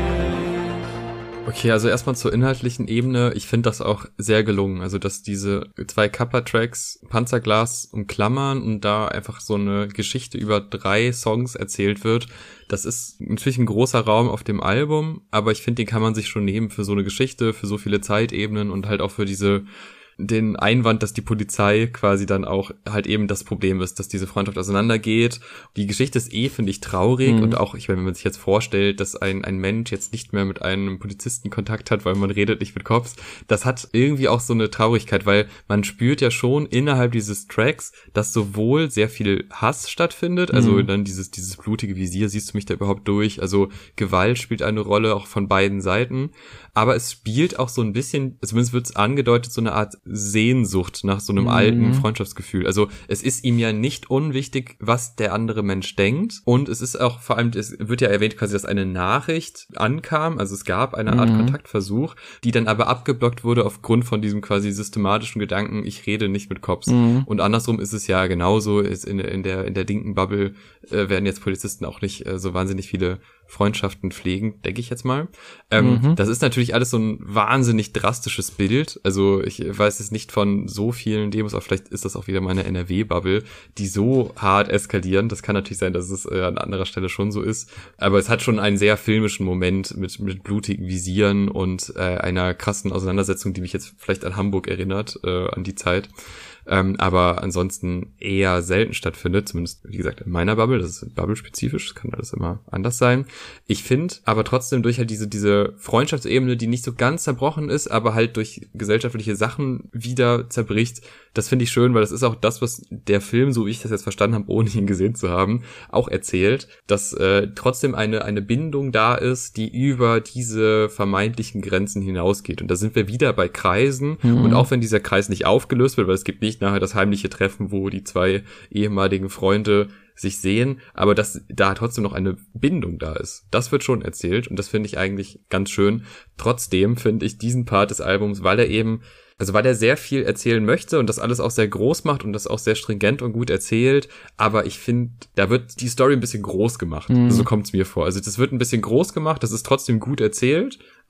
wie ich. Okay, also erstmal zur inhaltlichen Ebene. Ich finde das auch sehr gelungen. Also, dass diese zwei Kappa-Tracks Panzerglas umklammern und da einfach so eine Geschichte über drei Songs erzählt wird. Das ist natürlich ein großer Raum auf dem Album, aber ich finde, den kann man sich schon nehmen für so eine Geschichte, für so viele Zeitebenen und halt auch für diese den Einwand, dass die Polizei quasi dann auch halt eben das Problem ist, dass diese Freundschaft auseinandergeht. Die Geschichte ist eh, finde ich, traurig mhm. und auch, ich meine, wenn man sich jetzt vorstellt, dass ein ein Mensch jetzt nicht mehr mit einem Polizisten Kontakt hat, weil man redet nicht mit Cops, das hat irgendwie auch so eine Traurigkeit, weil man spürt ja schon innerhalb dieses Tracks, dass sowohl sehr viel Hass stattfindet, also mhm. dann dieses dieses blutige Visier, siehst du mich da überhaupt durch, also Gewalt spielt eine Rolle, auch von beiden Seiten, aber es spielt auch so ein bisschen, zumindest wird es angedeutet, so eine Art Sehnsucht nach so einem mhm. alten Freundschaftsgefühl. Also es ist ihm ja nicht unwichtig, was der andere Mensch denkt und es ist auch vor allem, es wird ja erwähnt quasi, dass eine Nachricht ankam, also es gab eine Art mhm. Kontaktversuch, die dann aber abgeblockt wurde aufgrund von diesem quasi systematischen Gedanken, ich rede nicht mit Cops. Mhm. Und andersrum ist es ja genauso, ist in, in der in der linken Bubble äh, werden jetzt Polizisten auch nicht äh, so wahnsinnig viele Freundschaften pflegen, denke ich jetzt mal. Ähm, mhm. Das ist natürlich alles so ein wahnsinnig drastisches Bild. Also ich weiß es nicht von so vielen Demos, aber vielleicht ist das auch wieder meine N R W-Bubble, die so hart eskalieren. Das kann natürlich sein, dass es äh, an anderer Stelle schon so ist. Aber es hat schon einen sehr filmischen Moment mit mit blutigen Visieren und äh, einer krassen Auseinandersetzung, die mich jetzt vielleicht an Hamburg erinnert, äh, an die Zeit. Ähm, aber ansonsten eher selten stattfindet, zumindest, wie gesagt, in meiner Bubble, das ist Bubble-spezifisch, das kann alles immer anders sein. Ich finde aber trotzdem durch halt diese diese Freundschaftsebene, die nicht so ganz zerbrochen ist, aber halt durch gesellschaftliche Sachen wieder zerbricht, das finde ich schön, weil das ist auch das, was der Film, so wie ich das jetzt verstanden habe, ohne ihn gesehen zu haben, auch erzählt, dass äh, trotzdem eine eine Bindung da ist, die über diese vermeintlichen Grenzen hinausgeht. Und da sind wir wieder bei Kreisen mhm. und auch wenn dieser Kreis nicht aufgelöst wird, weil es gibt nicht nachher das heimliche Treffen, wo die zwei ehemaligen Freunde sich sehen, aber dass da trotzdem noch eine Bindung da ist. Das wird schon erzählt und das finde ich eigentlich ganz schön. Trotzdem finde ich diesen Part des Albums, weil er eben, also weil er sehr viel erzählen möchte und das alles auch sehr groß macht und das auch sehr stringent und gut erzählt, aber ich finde, da wird die Story ein bisschen groß gemacht. Mhm. So kommt es mir vor. Also das wird ein bisschen groß gemacht, das ist trotzdem gut erzählt,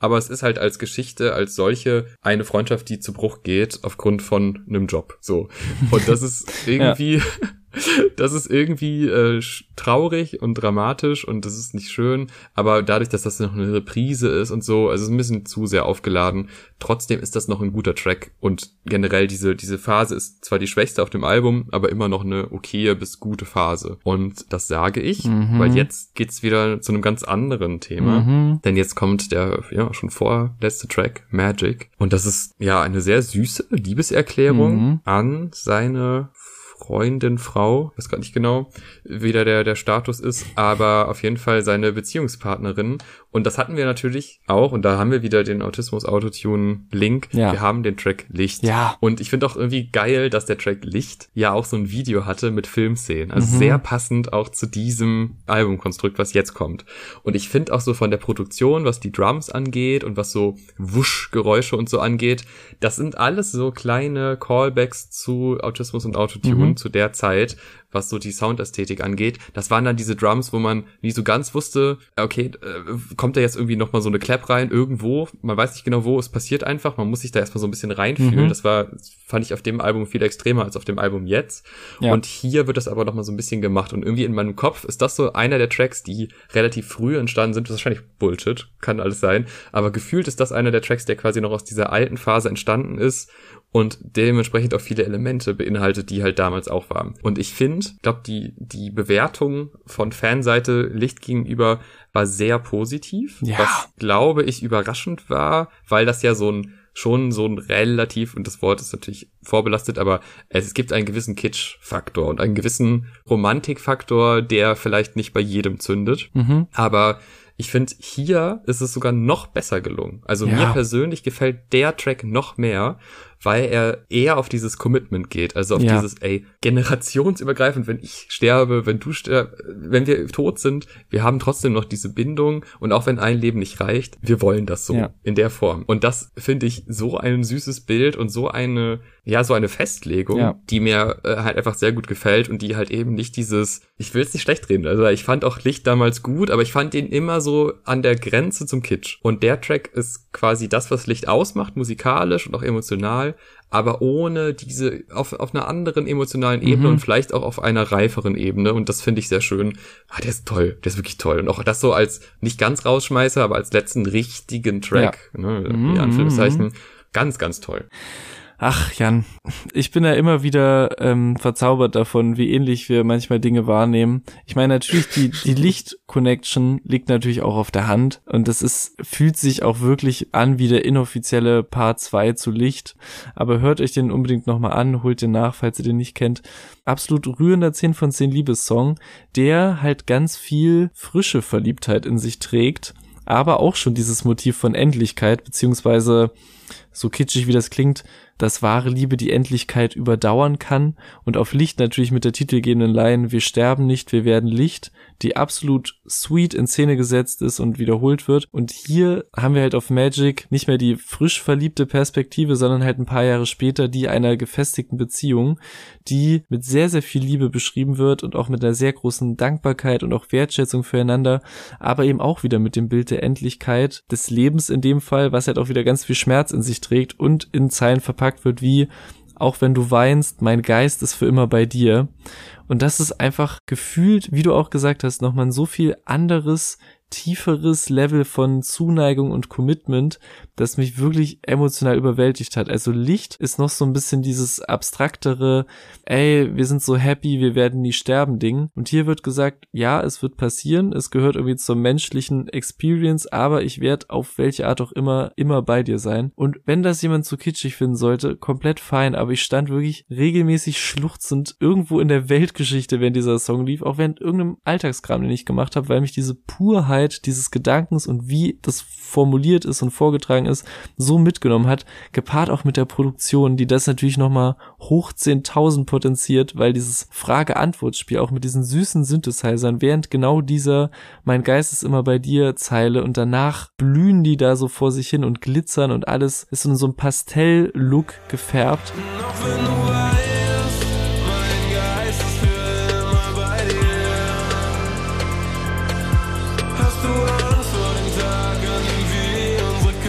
aber es ist halt als Geschichte, als solche eine Freundschaft, die zu Bruch geht aufgrund von einem Job. So. Und das ist irgendwie... ja. Das ist irgendwie äh, traurig und dramatisch und das ist nicht schön, aber dadurch, dass das noch eine Reprise ist und so, also es ist ein bisschen zu sehr aufgeladen, trotzdem ist das noch ein guter Track und generell diese diese Phase ist zwar die schwächste auf dem Album, aber immer noch eine okaye bis gute Phase und das sage ich, mhm. weil jetzt geht's wieder zu einem ganz anderen Thema, mhm. denn jetzt kommt der ja schon vorletzte Track, Magic, und das ist ja eine sehr süße Liebeserklärung mhm. an seine Freundin, Frau, weiß gar nicht genau, wie der, der der Status ist, aber auf jeden Fall seine Beziehungspartnerin. Und das hatten wir natürlich auch, und da haben wir wieder den Autismus-Autotune-Link. Ja. Wir haben den Track Licht. Ja. Und ich finde auch irgendwie geil, dass der Track Licht ja auch so ein Video hatte mit Filmszenen. Also mhm. sehr passend auch zu diesem Albumkonstrukt, was jetzt kommt. Und ich finde auch so von der Produktion, was die Drums angeht und was so Wusch-Geräusche und so angeht, das sind alles so kleine Callbacks zu Autismus und Autotune. Mhm. zu der Zeit, was so die Soundästhetik angeht. Das waren dann diese Drums, wo man nie so ganz wusste, okay, äh, kommt da jetzt irgendwie nochmal so eine Clap rein, irgendwo, man weiß nicht genau wo, es passiert einfach, man muss sich da erstmal so ein bisschen reinfühlen. Mhm. Das war, fand ich auf dem Album viel extremer als auf dem Album jetzt. Ja. Und hier wird das aber nochmal so ein bisschen gemacht und irgendwie in meinem Kopf ist das so einer der Tracks, die relativ früh entstanden sind. Das ist wahrscheinlich Bullshit, kann alles sein, aber gefühlt ist das einer der Tracks, der quasi noch aus dieser alten Phase entstanden ist und dementsprechend auch viele Elemente beinhaltet, die halt damals auch waren. Und ich finde, ich glaube, die die Bewertung von Fanseite Licht gegenüber war sehr positiv, ja. was, glaube ich, überraschend war, weil das ja so ein schon so ein relativ, und das Wort ist natürlich vorbelastet, aber es gibt einen gewissen Kitsch-Faktor und einen gewissen Romantik-Faktor, der vielleicht nicht bei jedem zündet, mhm. aber ich finde, hier ist es sogar noch besser gelungen. Also ja. mir persönlich gefällt der Track noch mehr, weil er eher auf dieses Commitment geht, also auf ja. dieses, ey, generationsübergreifend, wenn ich sterbe, wenn du sterb, wenn wir tot sind, wir haben trotzdem noch diese Bindung und auch wenn ein Leben nicht reicht, wir wollen das so, ja. in der Form. Und das finde ich so ein süßes Bild und so eine, ja, so eine Festlegung, ja. die mir äh, halt einfach sehr gut gefällt und die halt eben nicht dieses, ich will es nicht schlecht reden, also ich fand auch Licht damals gut, aber ich fand den immer so an der Grenze zum Kitsch. Und der Track ist quasi das, was Licht ausmacht, musikalisch und auch emotional, aber ohne diese, auf, auf einer anderen emotionalen Ebene mhm. und vielleicht auch auf einer reiferen Ebene. Und das finde ich sehr schön. Ah, der ist toll. Der ist wirklich toll. Und auch das so als, nicht ganz Rausschmeißer, aber als letzten richtigen Track, ja. ne, in Anführungszeichen, mhm. ganz, ganz toll. Ach, Jan, ich bin ja immer wieder ähm, verzaubert davon, wie ähnlich wir manchmal Dinge wahrnehmen. Ich meine, natürlich, die die Licht-Connection liegt natürlich auch auf der Hand und das ist fühlt sich auch wirklich an wie der inoffizielle Part zwei zu Licht. Aber hört euch den unbedingt nochmal an, holt den nach, falls ihr den nicht kennt. Absolut rührender zehn von zehn Liebessong, der halt ganz viel frische Verliebtheit in sich trägt, aber auch schon dieses Motiv von Endlichkeit, beziehungsweise so kitschig wie das klingt, dass wahre Liebe die Endlichkeit überdauern kann und auf Licht natürlich mit der titelgebenden Line wir sterben nicht, wir werden Licht, die absolut sweet in Szene gesetzt ist und wiederholt wird. Und hier haben wir halt auf Magic nicht mehr die frisch verliebte Perspektive, sondern halt ein paar Jahre später die einer gefestigten Beziehung, die mit sehr, sehr viel Liebe beschrieben wird und auch mit einer sehr großen Dankbarkeit und auch Wertschätzung füreinander, aber eben auch wieder mit dem Bild der Endlichkeit des Lebens in dem Fall, was halt auch wieder ganz viel Schmerz in sich trägt und in Zeilen verpackt wird wie, auch wenn du weinst, mein Geist ist für immer bei dir. Und das ist einfach gefühlt, wie du auch gesagt hast, nochmal ein so viel anderes, tieferes Level von Zuneigung und Commitment, das mich wirklich emotional überwältigt hat. Also Licht ist noch so ein bisschen dieses abstraktere, ey, wir sind so happy, wir werden nie sterben Ding. Und hier wird gesagt, ja, es wird passieren, es gehört irgendwie zur menschlichen Experience, aber ich werde auf welche Art auch immer, immer bei dir sein. Und wenn das jemand zu kitschig finden sollte, komplett fein, aber ich stand wirklich regelmäßig schluchzend irgendwo in der Weltgeschichte, während dieser Song lief, auch während irgendeinem Alltagskram, den ich gemacht habe, weil mich diese Purheit dieses Gedankens und wie das formuliert ist und vorgetragen ist, so mitgenommen hat, gepaart auch mit der Produktion, die das natürlich nochmal hoch zehntausend potenziert, weil dieses Frage-Antwort-Spiel auch mit diesen süßen Synthesizern, während genau dieser Mein Geist ist immer bei dir Zeile und danach blühen die da so vor sich hin und glitzern und alles ist in so einem Pastell-Look gefärbt. Noch wenn du weißt, mein Geist ist für immer bei dir. Hast du Angst vor dem Tag, an dem wir unsere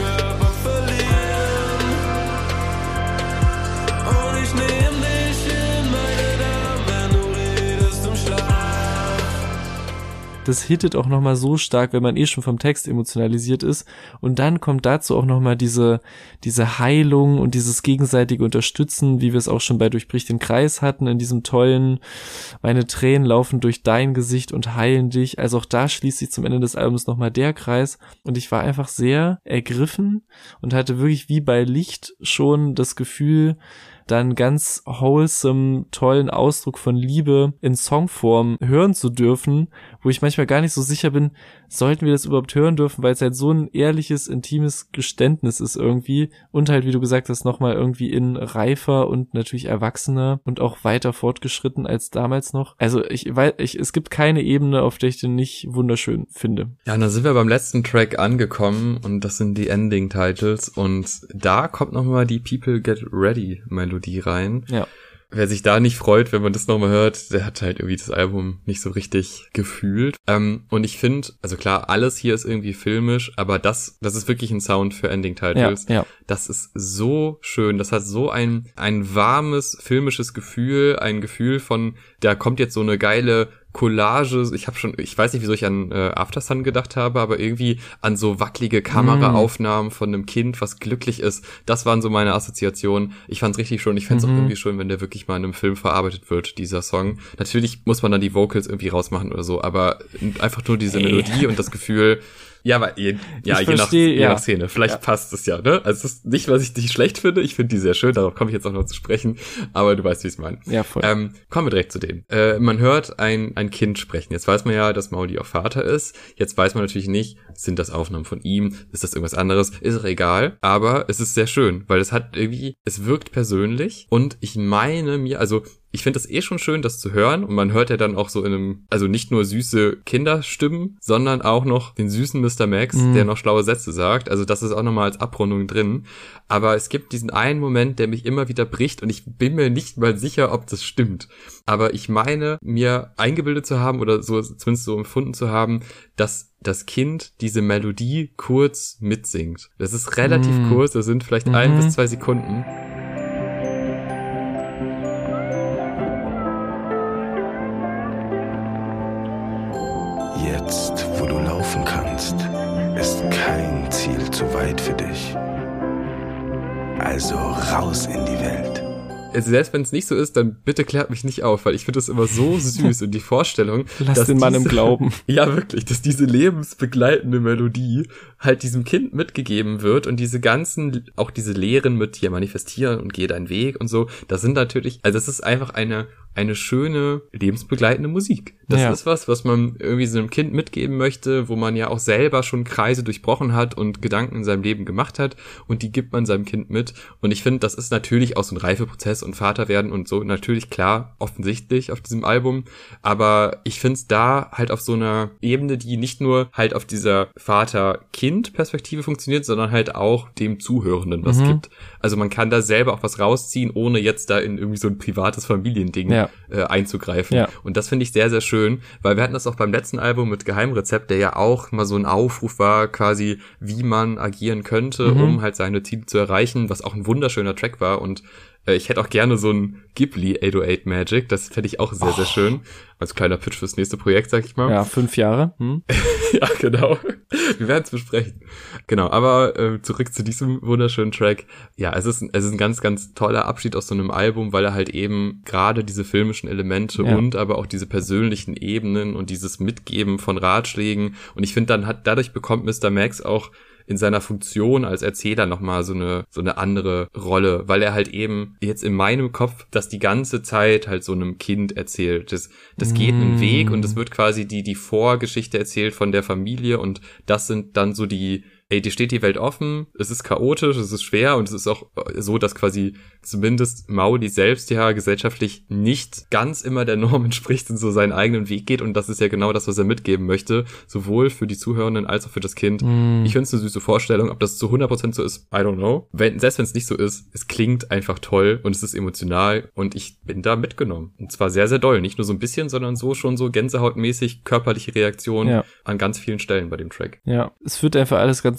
das hittet auch nochmal so stark, wenn man eh schon vom Text emotionalisiert ist. Und dann kommt dazu auch nochmal diese, diese Heilung und dieses gegenseitige Unterstützen, wie wir es auch schon bei Durchbrich den Kreis hatten, in diesem tollen, meine Tränen laufen durch dein Gesicht und heilen dich. Also auch da schließt sich zum Ende des Albums nochmal der Kreis. Und ich war einfach sehr ergriffen und hatte wirklich wie bei Licht schon das Gefühl, dann ganz wholesome, tollen Ausdruck von Liebe in Songform hören zu dürfen, wo ich manchmal gar nicht so sicher bin, sollten wir das überhaupt hören dürfen, weil es halt so ein ehrliches, intimes Geständnis ist irgendwie und halt, wie du gesagt hast, nochmal irgendwie in reifer und natürlich erwachsener und auch weiter fortgeschritten als damals noch. Also ich weiß, ich, es gibt keine Ebene, auf der ich den nicht wunderschön finde. Ja, und dann sind wir beim letzten Track angekommen und das sind die Ending-Titles und da kommt nochmal die People Get Ready Melodie rein. Ja. Wer sich da nicht freut, wenn man das nochmal hört, der hat halt irgendwie das Album nicht so richtig gefühlt. Ähm, und ich finde, also klar, alles hier ist irgendwie filmisch, aber das, das ist wirklich ein Sound für Ending-Titles. Ja, ja. Das ist so schön. Das hat so ein, ein warmes, filmisches Gefühl, ein Gefühl von, da kommt jetzt so eine geile Collage, ich habe schon, ich weiß nicht, wieso ich an äh, Aftersun gedacht habe, aber irgendwie an so wackelige Kameraaufnahmen von einem Kind, was glücklich ist. Das waren so meine Assoziationen. Ich fand's richtig schön. Ich fänd's Mhm. auch irgendwie schön, wenn der wirklich mal in einem Film verarbeitet wird, dieser Song. Natürlich muss man dann die Vocals irgendwie rausmachen oder so, aber einfach nur diese Ey. Melodie und das Gefühl. Ja, aber je, ja, Ich je, nach, versteh, je ja. nach Szene. Vielleicht Ja. passt es ja, ne? Also es ist nicht, was ich nicht schlecht finde. Ich finde die sehr schön. Darauf komme ich jetzt auch noch zu sprechen. Aber du weißt, wie ich es meine. Ja, voll. Ähm, kommen wir direkt zu dem. Äh, man hört ein, ein Kind sprechen. Jetzt weiß man ja, dass Mauli auch Vater ist. Jetzt weiß man natürlich nicht, sind das Aufnahmen von ihm? Ist das irgendwas anderes? Ist auch egal. Aber es ist sehr schön, weil es hat irgendwie, es wirkt persönlich. Und ich meine mir, also ich finde das eh schon schön, das zu hören. Und man hört ja dann auch so in einem, also nicht nur süße Kinderstimmen, sondern auch noch den süßen Mister Max, Mhm. der noch schlaue Sätze sagt. Also das ist auch nochmal als Abrundung drin. Aber es gibt diesen einen Moment, der mich immer wieder bricht und ich bin mir nicht mal sicher, ob das stimmt. Aber ich meine, mir eingebildet zu haben oder so zumindest so empfunden zu haben, dass das Kind diese Melodie kurz mitsingt. Das ist relativ Mhm. kurz, das sind vielleicht Mhm. ein bis zwei Sekunden. Jetzt, wo du laufen kannst, ist kein Ziel zu weit für dich. Also raus in die Welt. Also selbst wenn es nicht so ist, dann bitte klärt mich nicht auf, weil ich finde das immer so süß und die Vorstellung, Lass dass den Mann diese, im Glauben. Ja, wirklich, dass diese lebensbegleitende Melodie halt diesem Kind mitgegeben wird und diese ganzen, auch diese Lehren mit hier manifestieren und geh deinen Weg und so, das sind natürlich, also es ist einfach eine eine schöne, lebensbegleitende Musik. Das Ja. ist was, was man irgendwie so einem Kind mitgeben möchte, wo man ja auch selber schon Kreise durchbrochen hat und Gedanken in seinem Leben gemacht hat und die gibt man seinem Kind mit. Und ich finde, das ist natürlich auch so ein Reifeprozess und Vaterwerden und so, natürlich klar, offensichtlich auf diesem Album, aber ich finde es da halt auf so einer Ebene, die nicht nur halt auf dieser Vater-Kind-Perspektive funktioniert, sondern halt auch dem Zuhörenden was Mhm. gibt. Also man kann da selber auch was rausziehen, ohne jetzt da in irgendwie so ein privates Familiending Ja. äh, einzugreifen. Ja. Und das finde ich sehr, sehr schön, weil wir hatten das auch beim letzten Album mit Geheimrezept, der ja auch mal so ein Aufruf war, quasi, wie man agieren könnte, Mhm. um halt seine Ziele zu erreichen, was auch ein wunderschöner Track war. Und äh, ich hätte auch gerne so ein Ghibli acht null acht Magic, das fände ich auch sehr, sehr schön. Als kleiner Pitch fürs nächste Projekt, sag ich mal. Ja, fünf Jahre. Hm? Ja, genau. Wir werden es besprechen. Genau, aber äh, zurück zu diesem wunderschönen Track. Ja, es ist, es ist ein ganz, ganz toller Abschied aus so einem Album, weil er halt eben gerade diese filmischen Elemente Ja. und aber auch diese persönlichen Ebenen und dieses Mitgeben von Ratschlägen. Und ich finde, dann hat dadurch bekommt Mister Max auch in seiner Funktion als Erzähler nochmal so eine, so eine andere Rolle, weil er halt eben jetzt in meinem Kopf das die ganze Zeit halt so einem Kind erzählt. Das, das geht einen Mm. Weg und es wird quasi die, die Vorgeschichte erzählt von der Familie und das sind dann so die, ey, dir steht die Welt offen, es ist chaotisch, es ist schwer und es ist auch so, dass quasi zumindest Mauli selbst ja gesellschaftlich nicht ganz immer der Norm entspricht und so seinen eigenen Weg geht und das ist ja genau das, was er mitgeben möchte, sowohl für die Zuhörenden als auch für das Kind. Mm. Ich finde es eine süße Vorstellung, ob das zu hundert Prozent so ist, I don't know. Wenn, selbst wenn es nicht so ist, es klingt einfach toll und es ist emotional und ich bin da mitgenommen. Und zwar sehr, sehr doll. Nicht nur so ein bisschen, sondern so schon so gänsehautmäßig körperliche Reaktionen Ja. an ganz vielen Stellen bei dem Track. Ja, es wird einfach alles ganz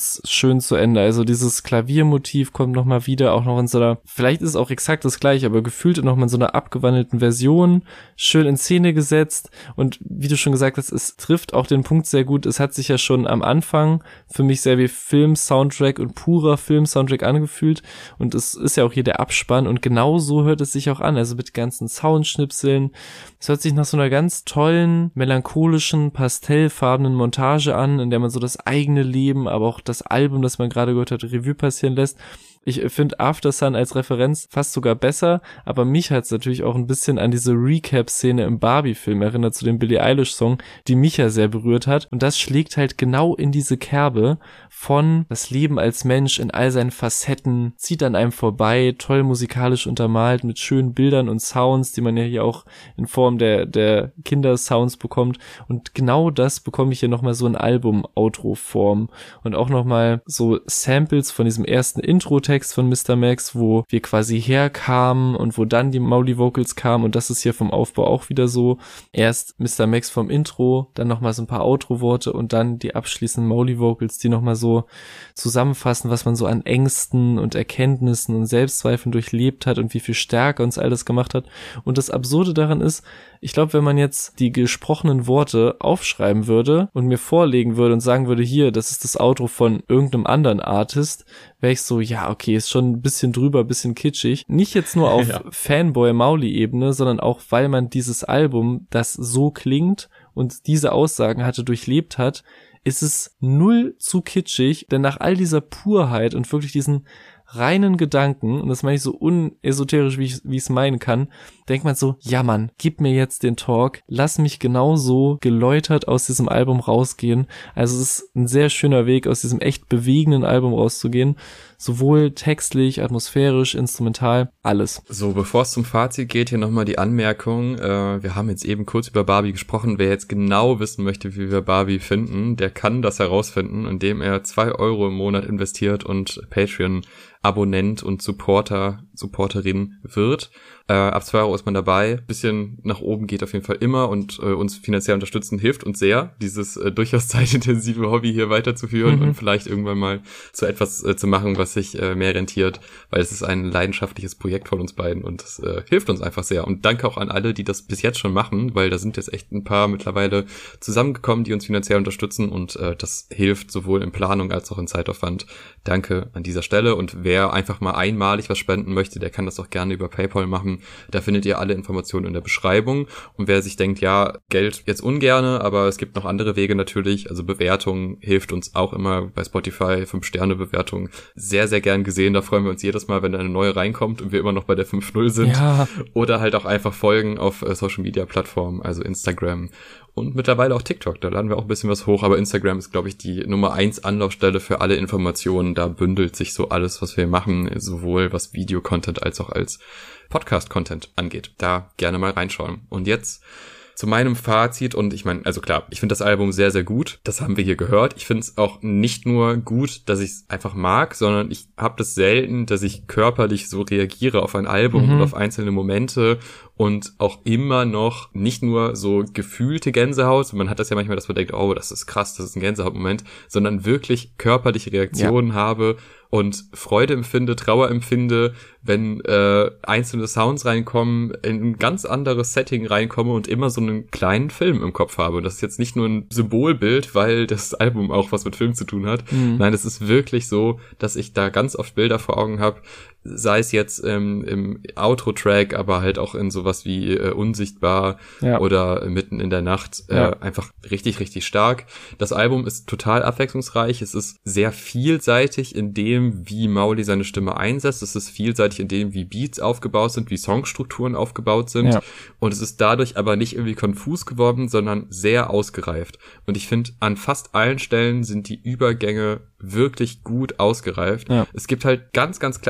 ganz schön zu Ende. Also dieses Klaviermotiv kommt nochmal wieder, auch noch in so einer, vielleicht ist es auch exakt das gleiche, aber gefühlt nochmal in so einer abgewandelten Version, schön in Szene gesetzt und wie du schon gesagt hast, es trifft auch den Punkt sehr gut. Es hat sich ja schon am Anfang für mich sehr wie Film-Soundtrack und purer Film-Soundtrack angefühlt und es ist ja auch hier der Abspann und genau so hört es sich auch an, also mit ganzen Soundschnipseln. Es hört sich nach so einer ganz tollen, melancholischen, pastellfarbenen Montage an, in der man so das eigene Leben, aber auch das Album, das man gerade gehört hat, Revue passieren lässt. Ich finde After Sun als Referenz fast sogar besser, aber mich hat es natürlich auch ein bisschen an diese Recap-Szene im Barbie-Film erinnert, zu dem Billie Eilish-Song, die mich ja sehr berührt hat. Und das schlägt halt genau in diese Kerbe von das Leben als Mensch in all seinen Facetten, zieht an einem vorbei, toll musikalisch untermalt mit schönen Bildern und Sounds, die man ja hier auch in Form der, der Kindersounds bekommt. Und genau das bekomme ich hier nochmal so in Album-Outro-Form. Und auch nochmal so Samples von diesem ersten Intro-Text von Mister Max, wo wir quasi herkamen und wo dann die Mowgli Vocals kamen und das ist hier vom Aufbau auch wieder so. Erst Mister Max vom Intro, dann nochmal so ein paar Outro-Worte und dann die abschließenden Mowgli Vocals, die nochmal so zusammenfassen, was man so an Ängsten und Erkenntnissen und Selbstzweifeln durchlebt hat und wie viel stärker uns all das gemacht hat. Und das Absurde daran ist, ich glaube, wenn man jetzt die gesprochenen Worte aufschreiben würde und mir vorlegen würde und sagen würde, hier, das ist das Outro von irgendeinem anderen Artist, wäre ich so, ja, okay, ist schon ein bisschen drüber, ein bisschen kitschig. Nicht jetzt nur auf ja. Fanboy-Mauli-Ebene, sondern auch, weil man dieses Album, das so klingt und diese Aussagen hatte, durchlebt hat, ist es null zu kitschig, denn nach all dieser Purheit und wirklich diesen reinen Gedanken, und das meine ich so unesoterisch, wie ich wie ich es meinen kann, denkt man so, ja Mann, gib mir jetzt den Talk, lass mich genauso geläutert aus diesem Album rausgehen. Also es ist ein sehr schöner Weg, aus diesem echt bewegenden Album rauszugehen, sowohl textlich, atmosphärisch, instrumental, alles. So, bevor es zum Fazit geht, hier nochmal die Anmerkung, äh, wir haben jetzt eben kurz über Barbie gesprochen, wer jetzt genau wissen möchte, wie wir Barbie finden, der kann das herausfinden, indem er zwei Euro im Monat investiert und Patreon Abonnent und Supporter, Supporterin wird. Äh, ab zwei Euro ist man dabei. Bisschen nach oben geht auf jeden Fall immer und äh, uns finanziell unterstützen hilft uns sehr, dieses äh, durchaus zeitintensive Hobby hier weiterzuführen mhm. und vielleicht irgendwann mal zu etwas äh, zu machen, was sich äh, mehr rentiert, weil es ist ein leidenschaftliches Projekt von uns beiden und es äh, hilft uns einfach sehr. Und danke auch an alle, die das bis jetzt schon machen, weil da sind jetzt echt ein paar mittlerweile zusammengekommen, die uns finanziell unterstützen und äh, das hilft sowohl in Planung als auch in Zeitaufwand. Danke an dieser Stelle und wer Wer einfach mal einmalig was spenden möchte, der kann das auch gerne über PayPal machen. Da findet ihr alle Informationen in der Beschreibung. Und wer sich denkt, ja, Geld jetzt ungerne, aber es gibt noch andere Wege natürlich. Also Bewertung hilft uns auch immer bei Spotify. fünf Sterne Bewertung sehr, sehr gern gesehen. Da freuen wir uns jedes Mal, wenn da eine neue reinkommt und wir immer noch bei der fünf null sind. Ja. Oder halt auch einfach folgen auf äh, Social Media Plattformen, also Instagram. Und mittlerweile auch TikTok, da laden wir auch ein bisschen was hoch, aber Instagram ist, glaube ich, die Nummer eins Anlaufstelle für alle Informationen. Da bündelt sich so alles, was wir machen, sowohl was Video-Content als auch als Podcast-Content angeht. Da gerne mal reinschauen. Und jetzt zu meinem Fazit und ich meine, also klar, ich finde das Album sehr, sehr gut. Das haben wir hier gehört. Ich finde es auch nicht nur gut, dass ich es einfach mag, sondern ich habe das selten, dass ich körperlich so reagiere auf ein Album Mhm. oder auf einzelne Momente und auch immer noch nicht nur so gefühlte Gänsehaut. Man hat das ja manchmal, dass man denkt, oh, das ist krass, das ist ein Gänsehautmoment, sondern wirklich körperliche Reaktionen ja. habe und Freude empfinde, Trauer empfinde, wenn äh, einzelne Sounds reinkommen, in ein ganz anderes Setting reinkomme und immer so einen kleinen Film im Kopf habe. Und das ist jetzt nicht nur ein Symbolbild, weil das Album auch was mit Film zu tun hat. Mhm. Nein, es ist wirklich so, dass ich da ganz oft Bilder vor Augen habe, sei es jetzt ähm, im Outro-Track, aber halt auch in sowas wie äh, Unsichtbar ja. oder Mitten in der Nacht. Äh, ja. Einfach richtig, richtig stark. Das Album ist total abwechslungsreich. Es ist sehr vielseitig in dem, wie Mowgli seine Stimme einsetzt. Es ist vielseitig in dem, wie Beats aufgebaut sind, wie Songstrukturen aufgebaut sind. Ja. Und es ist dadurch aber nicht irgendwie konfus geworden, sondern sehr ausgereift. Und ich finde, an fast allen Stellen sind die Übergänge wirklich gut ausgereift. Ja. Es gibt halt ganz, ganz kleine Momente,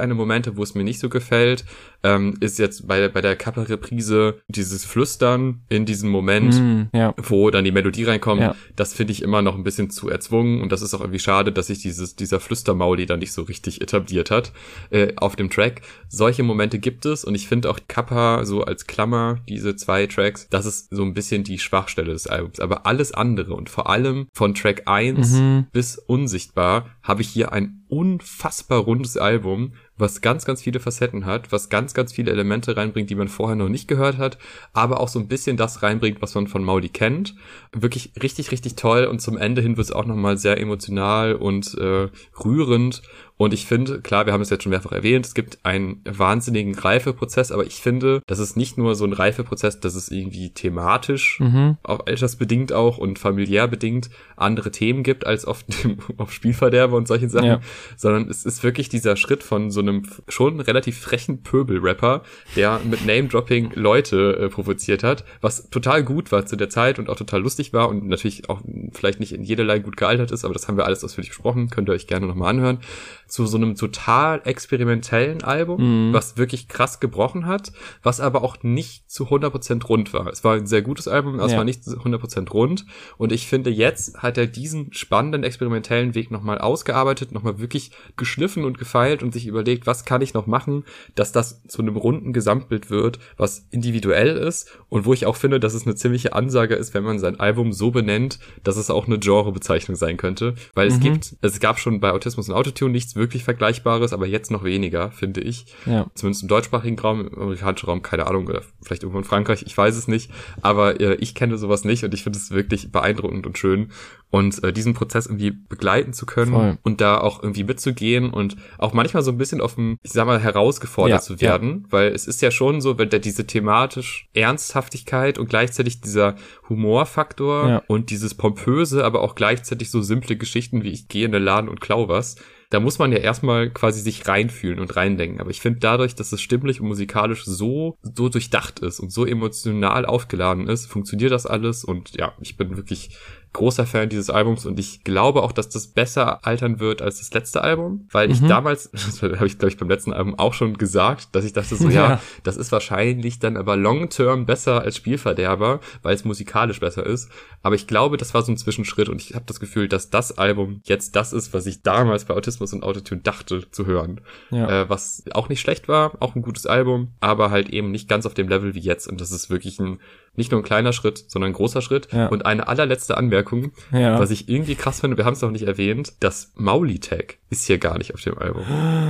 Momente, wo es mir nicht so gefällt, ähm, ist jetzt bei, bei der Kappa-Reprise dieses Flüstern in diesem Moment, mm, ja. wo dann die Melodie reinkommt. Ja. Das finde ich immer noch ein bisschen zu erzwungen und das ist auch irgendwie schade, dass sich dieses dieser Flüstermauli dann nicht so richtig etabliert hat äh, auf dem Track. Solche Momente gibt es und ich finde auch Kappa so als Klammer, diese zwei Tracks, das ist so ein bisschen die Schwachstelle des Albums. Aber alles andere und vor allem von Track eins mhm. bis Unsichtbar habe ich hier ein unfassbar rundes Album, was ganz, ganz viele Facetten hat, was ganz, ganz viele Elemente reinbringt, die man vorher noch nicht gehört hat, aber auch so ein bisschen das reinbringt, was man von Mauli kennt. Wirklich richtig, richtig toll und zum Ende hin wird es auch nochmal sehr emotional und äh, rührend. Und ich finde, klar, wir haben es jetzt schon mehrfach erwähnt, es gibt einen wahnsinnigen Reifeprozess, aber ich finde, das ist nicht nur so ein Reifeprozess, dass es irgendwie thematisch, mhm. auch altersbedingt auch und familiär bedingt andere Themen gibt als auf, dem, auf Spielverderber und solchen Sachen, ja. sondern es ist wirklich dieser Schritt von so einem schon relativ frechen Pöbel-Rapper, der mit Name-Dropping Leute äh, provoziert hat, was total gut war zu der Zeit und auch total lustig war und natürlich auch vielleicht nicht in jederlei gut gealtert ist, aber das haben wir alles ausführlich besprochen, könnt ihr euch gerne nochmal anhören, zu so einem total experimentellen Album, mhm. was wirklich krass gebrochen hat, was aber auch nicht zu hundert Prozent rund war. Es war ein sehr gutes Album, aber ja. es war nicht zu hundert Prozent rund und ich finde, jetzt hat er diesen spannenden experimentellen Weg nochmal ausgearbeitet, nochmal wirklich geschliffen und gefeilt und sich überlegt, was kann ich noch machen, dass das zu einem runden Gesamtbild wird, was individuell ist und wo ich auch finde, dass es eine ziemliche Ansage ist, wenn man sein Album so benennt, dass es auch eine Genrebezeichnung sein könnte, weil es mhm. gibt, es gab schon bei Autismus und Autotune nichts wirklich Vergleichbares, aber jetzt noch weniger, finde ich. Ja. Zumindest im deutschsprachigen Raum, im amerikanischen Raum, keine Ahnung, oder vielleicht irgendwo in Frankreich, ich weiß es nicht, aber äh, ich kenne sowas nicht und ich finde es wirklich beeindruckend und schön und äh, diesen Prozess irgendwie begleiten zu können Voll. Und da auch irgendwie mitzugehen und auch manchmal so ein bisschen auf dem, ich sag mal, herausgefordert ja, zu werden, ja. weil es ist ja schon so, wenn da diese thematisch Ernsthaftigkeit und gleichzeitig dieser Humorfaktor ja. und dieses Pompöse, aber auch gleichzeitig so simple Geschichten wie ich gehe in den Laden und klau was, da muss man ja erstmal quasi sich reinfühlen und reindenken. Aber ich finde dadurch, dass es stimmlich und musikalisch so, so durchdacht ist und so emotional aufgeladen ist, funktioniert das alles und ja, ich bin wirklich großer Fan dieses Albums und ich glaube auch, dass das besser altern wird als das letzte Album, weil ich mhm. damals, das habe ich glaube ich beim letzten Album auch schon gesagt, dass ich dachte so, ja, ja das ist wahrscheinlich dann aber long-term besser als Spielverderber, weil es musikalisch besser ist, aber ich glaube, das war so ein Zwischenschritt und ich habe das Gefühl, dass das Album jetzt das ist, was ich damals bei Autismus und Autotune dachte zu hören, ja. äh, was auch nicht schlecht war, auch ein gutes Album, aber halt eben nicht ganz auf dem Level wie jetzt und das ist wirklich ein nicht nur ein kleiner Schritt, sondern ein großer Schritt. Ja. Und eine allerletzte Anmerkung, ja. was ich irgendwie krass finde, wir haben es noch nicht erwähnt, das Mauli-Tag ist hier gar nicht auf dem Album.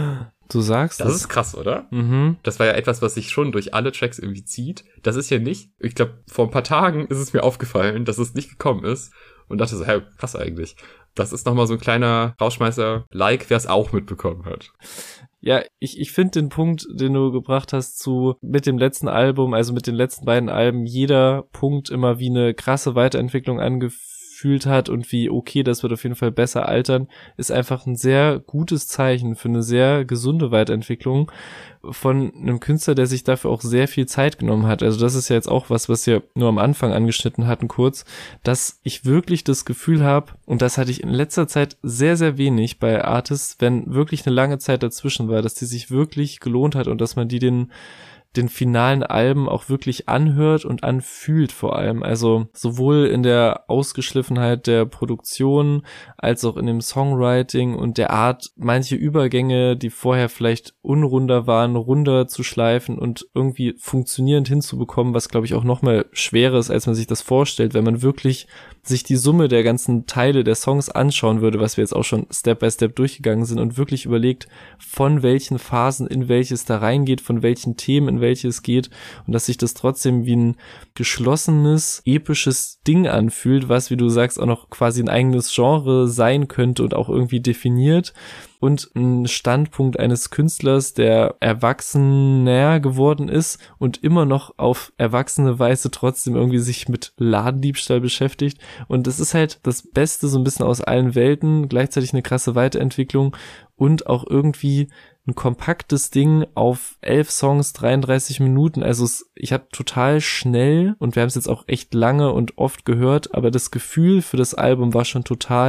Du sagst das. Das ist krass, oder? Mhm. Das war ja etwas, was sich schon durch alle Tracks irgendwie zieht. Das ist ja nicht, ich glaube, vor ein paar Tagen ist es mir aufgefallen, dass es nicht gekommen ist. Und dachte so, hey, krass eigentlich. Das ist nochmal so ein kleiner Rausschmeißer, like, wer es auch mitbekommen hat. Ja, ich ich finde den Punkt, den du gebracht hast zu mit dem letzten Album, also mit den letzten beiden Alben, jeder Punkt immer wie eine krasse Weiterentwicklung angefühlt hat und wie okay, das wird auf jeden Fall besser altern, ist einfach ein sehr gutes Zeichen für eine sehr gesunde Weiterentwicklung von einem Künstler, der sich dafür auch sehr viel Zeit genommen hat. Also das ist ja jetzt auch was, was wir nur am Anfang angeschnitten hatten kurz, dass ich wirklich das Gefühl habe, und das hatte ich in letzter Zeit sehr, sehr wenig bei Artists, wenn wirklich eine lange Zeit dazwischen war, dass die sich wirklich gelohnt hat und dass man die den den finalen Alben auch wirklich anhört und anfühlt vor allem. Also sowohl in der Ausgeschliffenheit der Produktion als auch in dem Songwriting und der Art, manche Übergänge, die vorher vielleicht unrunder waren, runder zu schleifen und irgendwie funktionierend hinzubekommen, was glaube ich auch nochmal schwerer ist, als man sich das vorstellt, wenn man wirklich sich die Summe der ganzen Teile der Songs anschauen würde, was wir jetzt auch schon Step by Step durchgegangen sind und wirklich überlegt, von welchen Phasen in welches da reingeht, von welchen Themen in welche es geht und dass sich das trotzdem wie ein geschlossenes, episches Ding anfühlt, was, wie du sagst, auch noch quasi ein eigenes Genre sein könnte und auch irgendwie definiert und ein Standpunkt eines Künstlers, der erwachsener geworden ist und immer noch auf erwachsene Weise trotzdem irgendwie sich mit Ladendiebstahl beschäftigt und das ist halt das Beste so ein bisschen aus allen Welten, gleichzeitig eine krasse Weiterentwicklung und auch irgendwie ein kompaktes Ding auf elf Songs, dreiunddreißig Minuten, also es, ich habe total schnell, und wir haben es jetzt auch echt lange und oft gehört, aber das Gefühl für das Album war schon total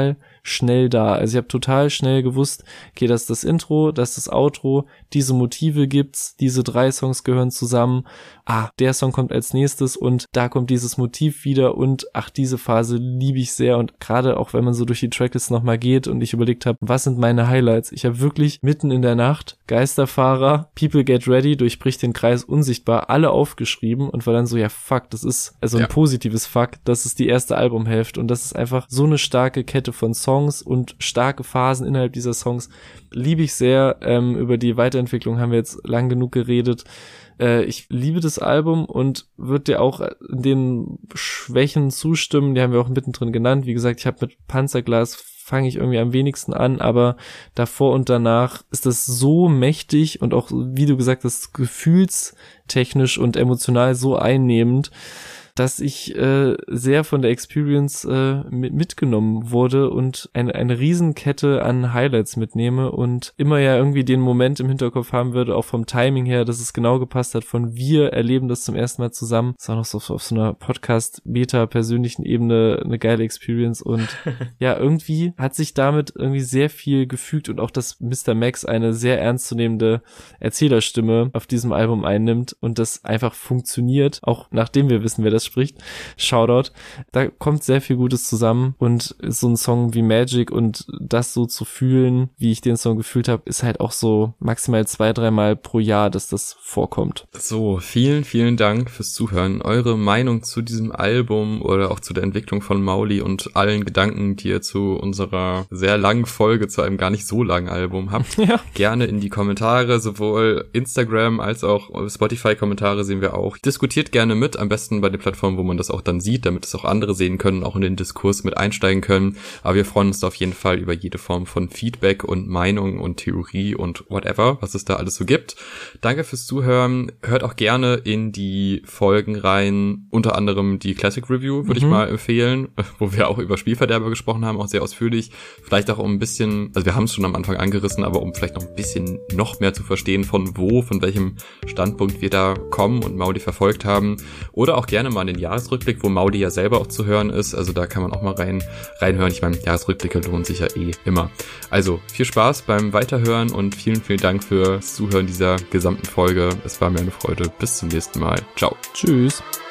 schnell da. Also ich habe total schnell gewusst, okay, das ist das Intro, das ist das Outro, diese Motive gibt's, diese drei Songs gehören zusammen, ah, der Song kommt als nächstes und da kommt dieses Motiv wieder und ach, diese Phase liebe ich sehr und gerade auch, wenn man so durch die Tracklist nochmal geht und ich überlegt habe, was sind meine Highlights? Ich habe wirklich mitten in der Nacht Geisterfahrer, People Get Ready, durchbricht den Kreis unsichtbar, alle aufgeschrieben und war dann so, ja fuck, das ist also ein ja. positives Fuck, das ist die erste Albumhälfte und das ist einfach so eine starke Kette von Songs und starke Phasen innerhalb dieser Songs, liebe ich sehr. Ähm, über die Weiterentwicklung haben wir jetzt lang genug geredet. Äh, ich liebe das Album und würde dir auch in den Schwächen zustimmen, die haben wir auch mittendrin genannt. Wie gesagt, ich habe mit Panzerglas fange ich irgendwie am wenigsten an, aber davor und danach ist das so mächtig und auch, wie du gesagt hast, gefühlstechnisch und emotional so einnehmend, dass ich äh, sehr von der Experience äh, mit, mitgenommen wurde und eine, eine Riesenkette an Highlights mitnehme und immer ja irgendwie den Moment im Hinterkopf haben würde, auch vom Timing her, dass es genau gepasst hat, von wir erleben das zum ersten Mal zusammen. Das ist auch noch so auf so einer Podcast-Beta-persönlichen Ebene eine geile Experience und ja, irgendwie hat sich damit irgendwie sehr viel gefügt und auch, dass Mister Max eine sehr ernstzunehmende Erzählerstimme auf diesem Album einnimmt und das einfach funktioniert, auch nachdem wir wissen, wer das spricht. Shoutout. Da kommt sehr viel Gutes zusammen und so ein Song wie Magic und das so zu fühlen, wie ich den Song gefühlt habe, ist halt auch so maximal zwei, dreimal pro Jahr, dass das vorkommt. So, vielen, vielen Dank fürs Zuhören. Eure Meinung zu diesem Album oder auch zu der Entwicklung von Mauli und allen Gedanken, die ihr zu unserer sehr langen Folge, zu einem gar nicht so langen Album habt, ja. gerne in die Kommentare, sowohl Instagram als auch Spotify-Kommentare sehen wir auch. Diskutiert gerne mit, am besten bei den Plattformen, wo man das auch dann sieht, damit es auch andere sehen können, auch in den Diskurs mit einsteigen können. Aber wir freuen uns auf jeden Fall über jede Form von Feedback und Meinung und Theorie und whatever, was es da alles so gibt. Danke fürs Zuhören. Hört auch gerne in die Folgen rein, unter anderem die Classic Review, würde mhm. ich mal empfehlen, wo wir auch über Spielverderber gesprochen haben, auch sehr ausführlich. Vielleicht auch um ein bisschen, also wir haben es schon am Anfang angerissen, aber um vielleicht noch ein bisschen noch mehr zu verstehen, von wo, von welchem Standpunkt wir da kommen und Mauli verfolgt haben. Oder auch gerne mal den Jahresrückblick, wo Mauli ja selber auch zu hören ist. Also da kann man auch mal rein reinhören. Ich meine, Jahresrückblicke lohnen sich ja eh immer. Also viel Spaß beim Weiterhören und vielen, vielen Dank fürs Zuhören dieser gesamten Folge. Es war mir eine Freude. Bis zum nächsten Mal. Ciao. Tschüss.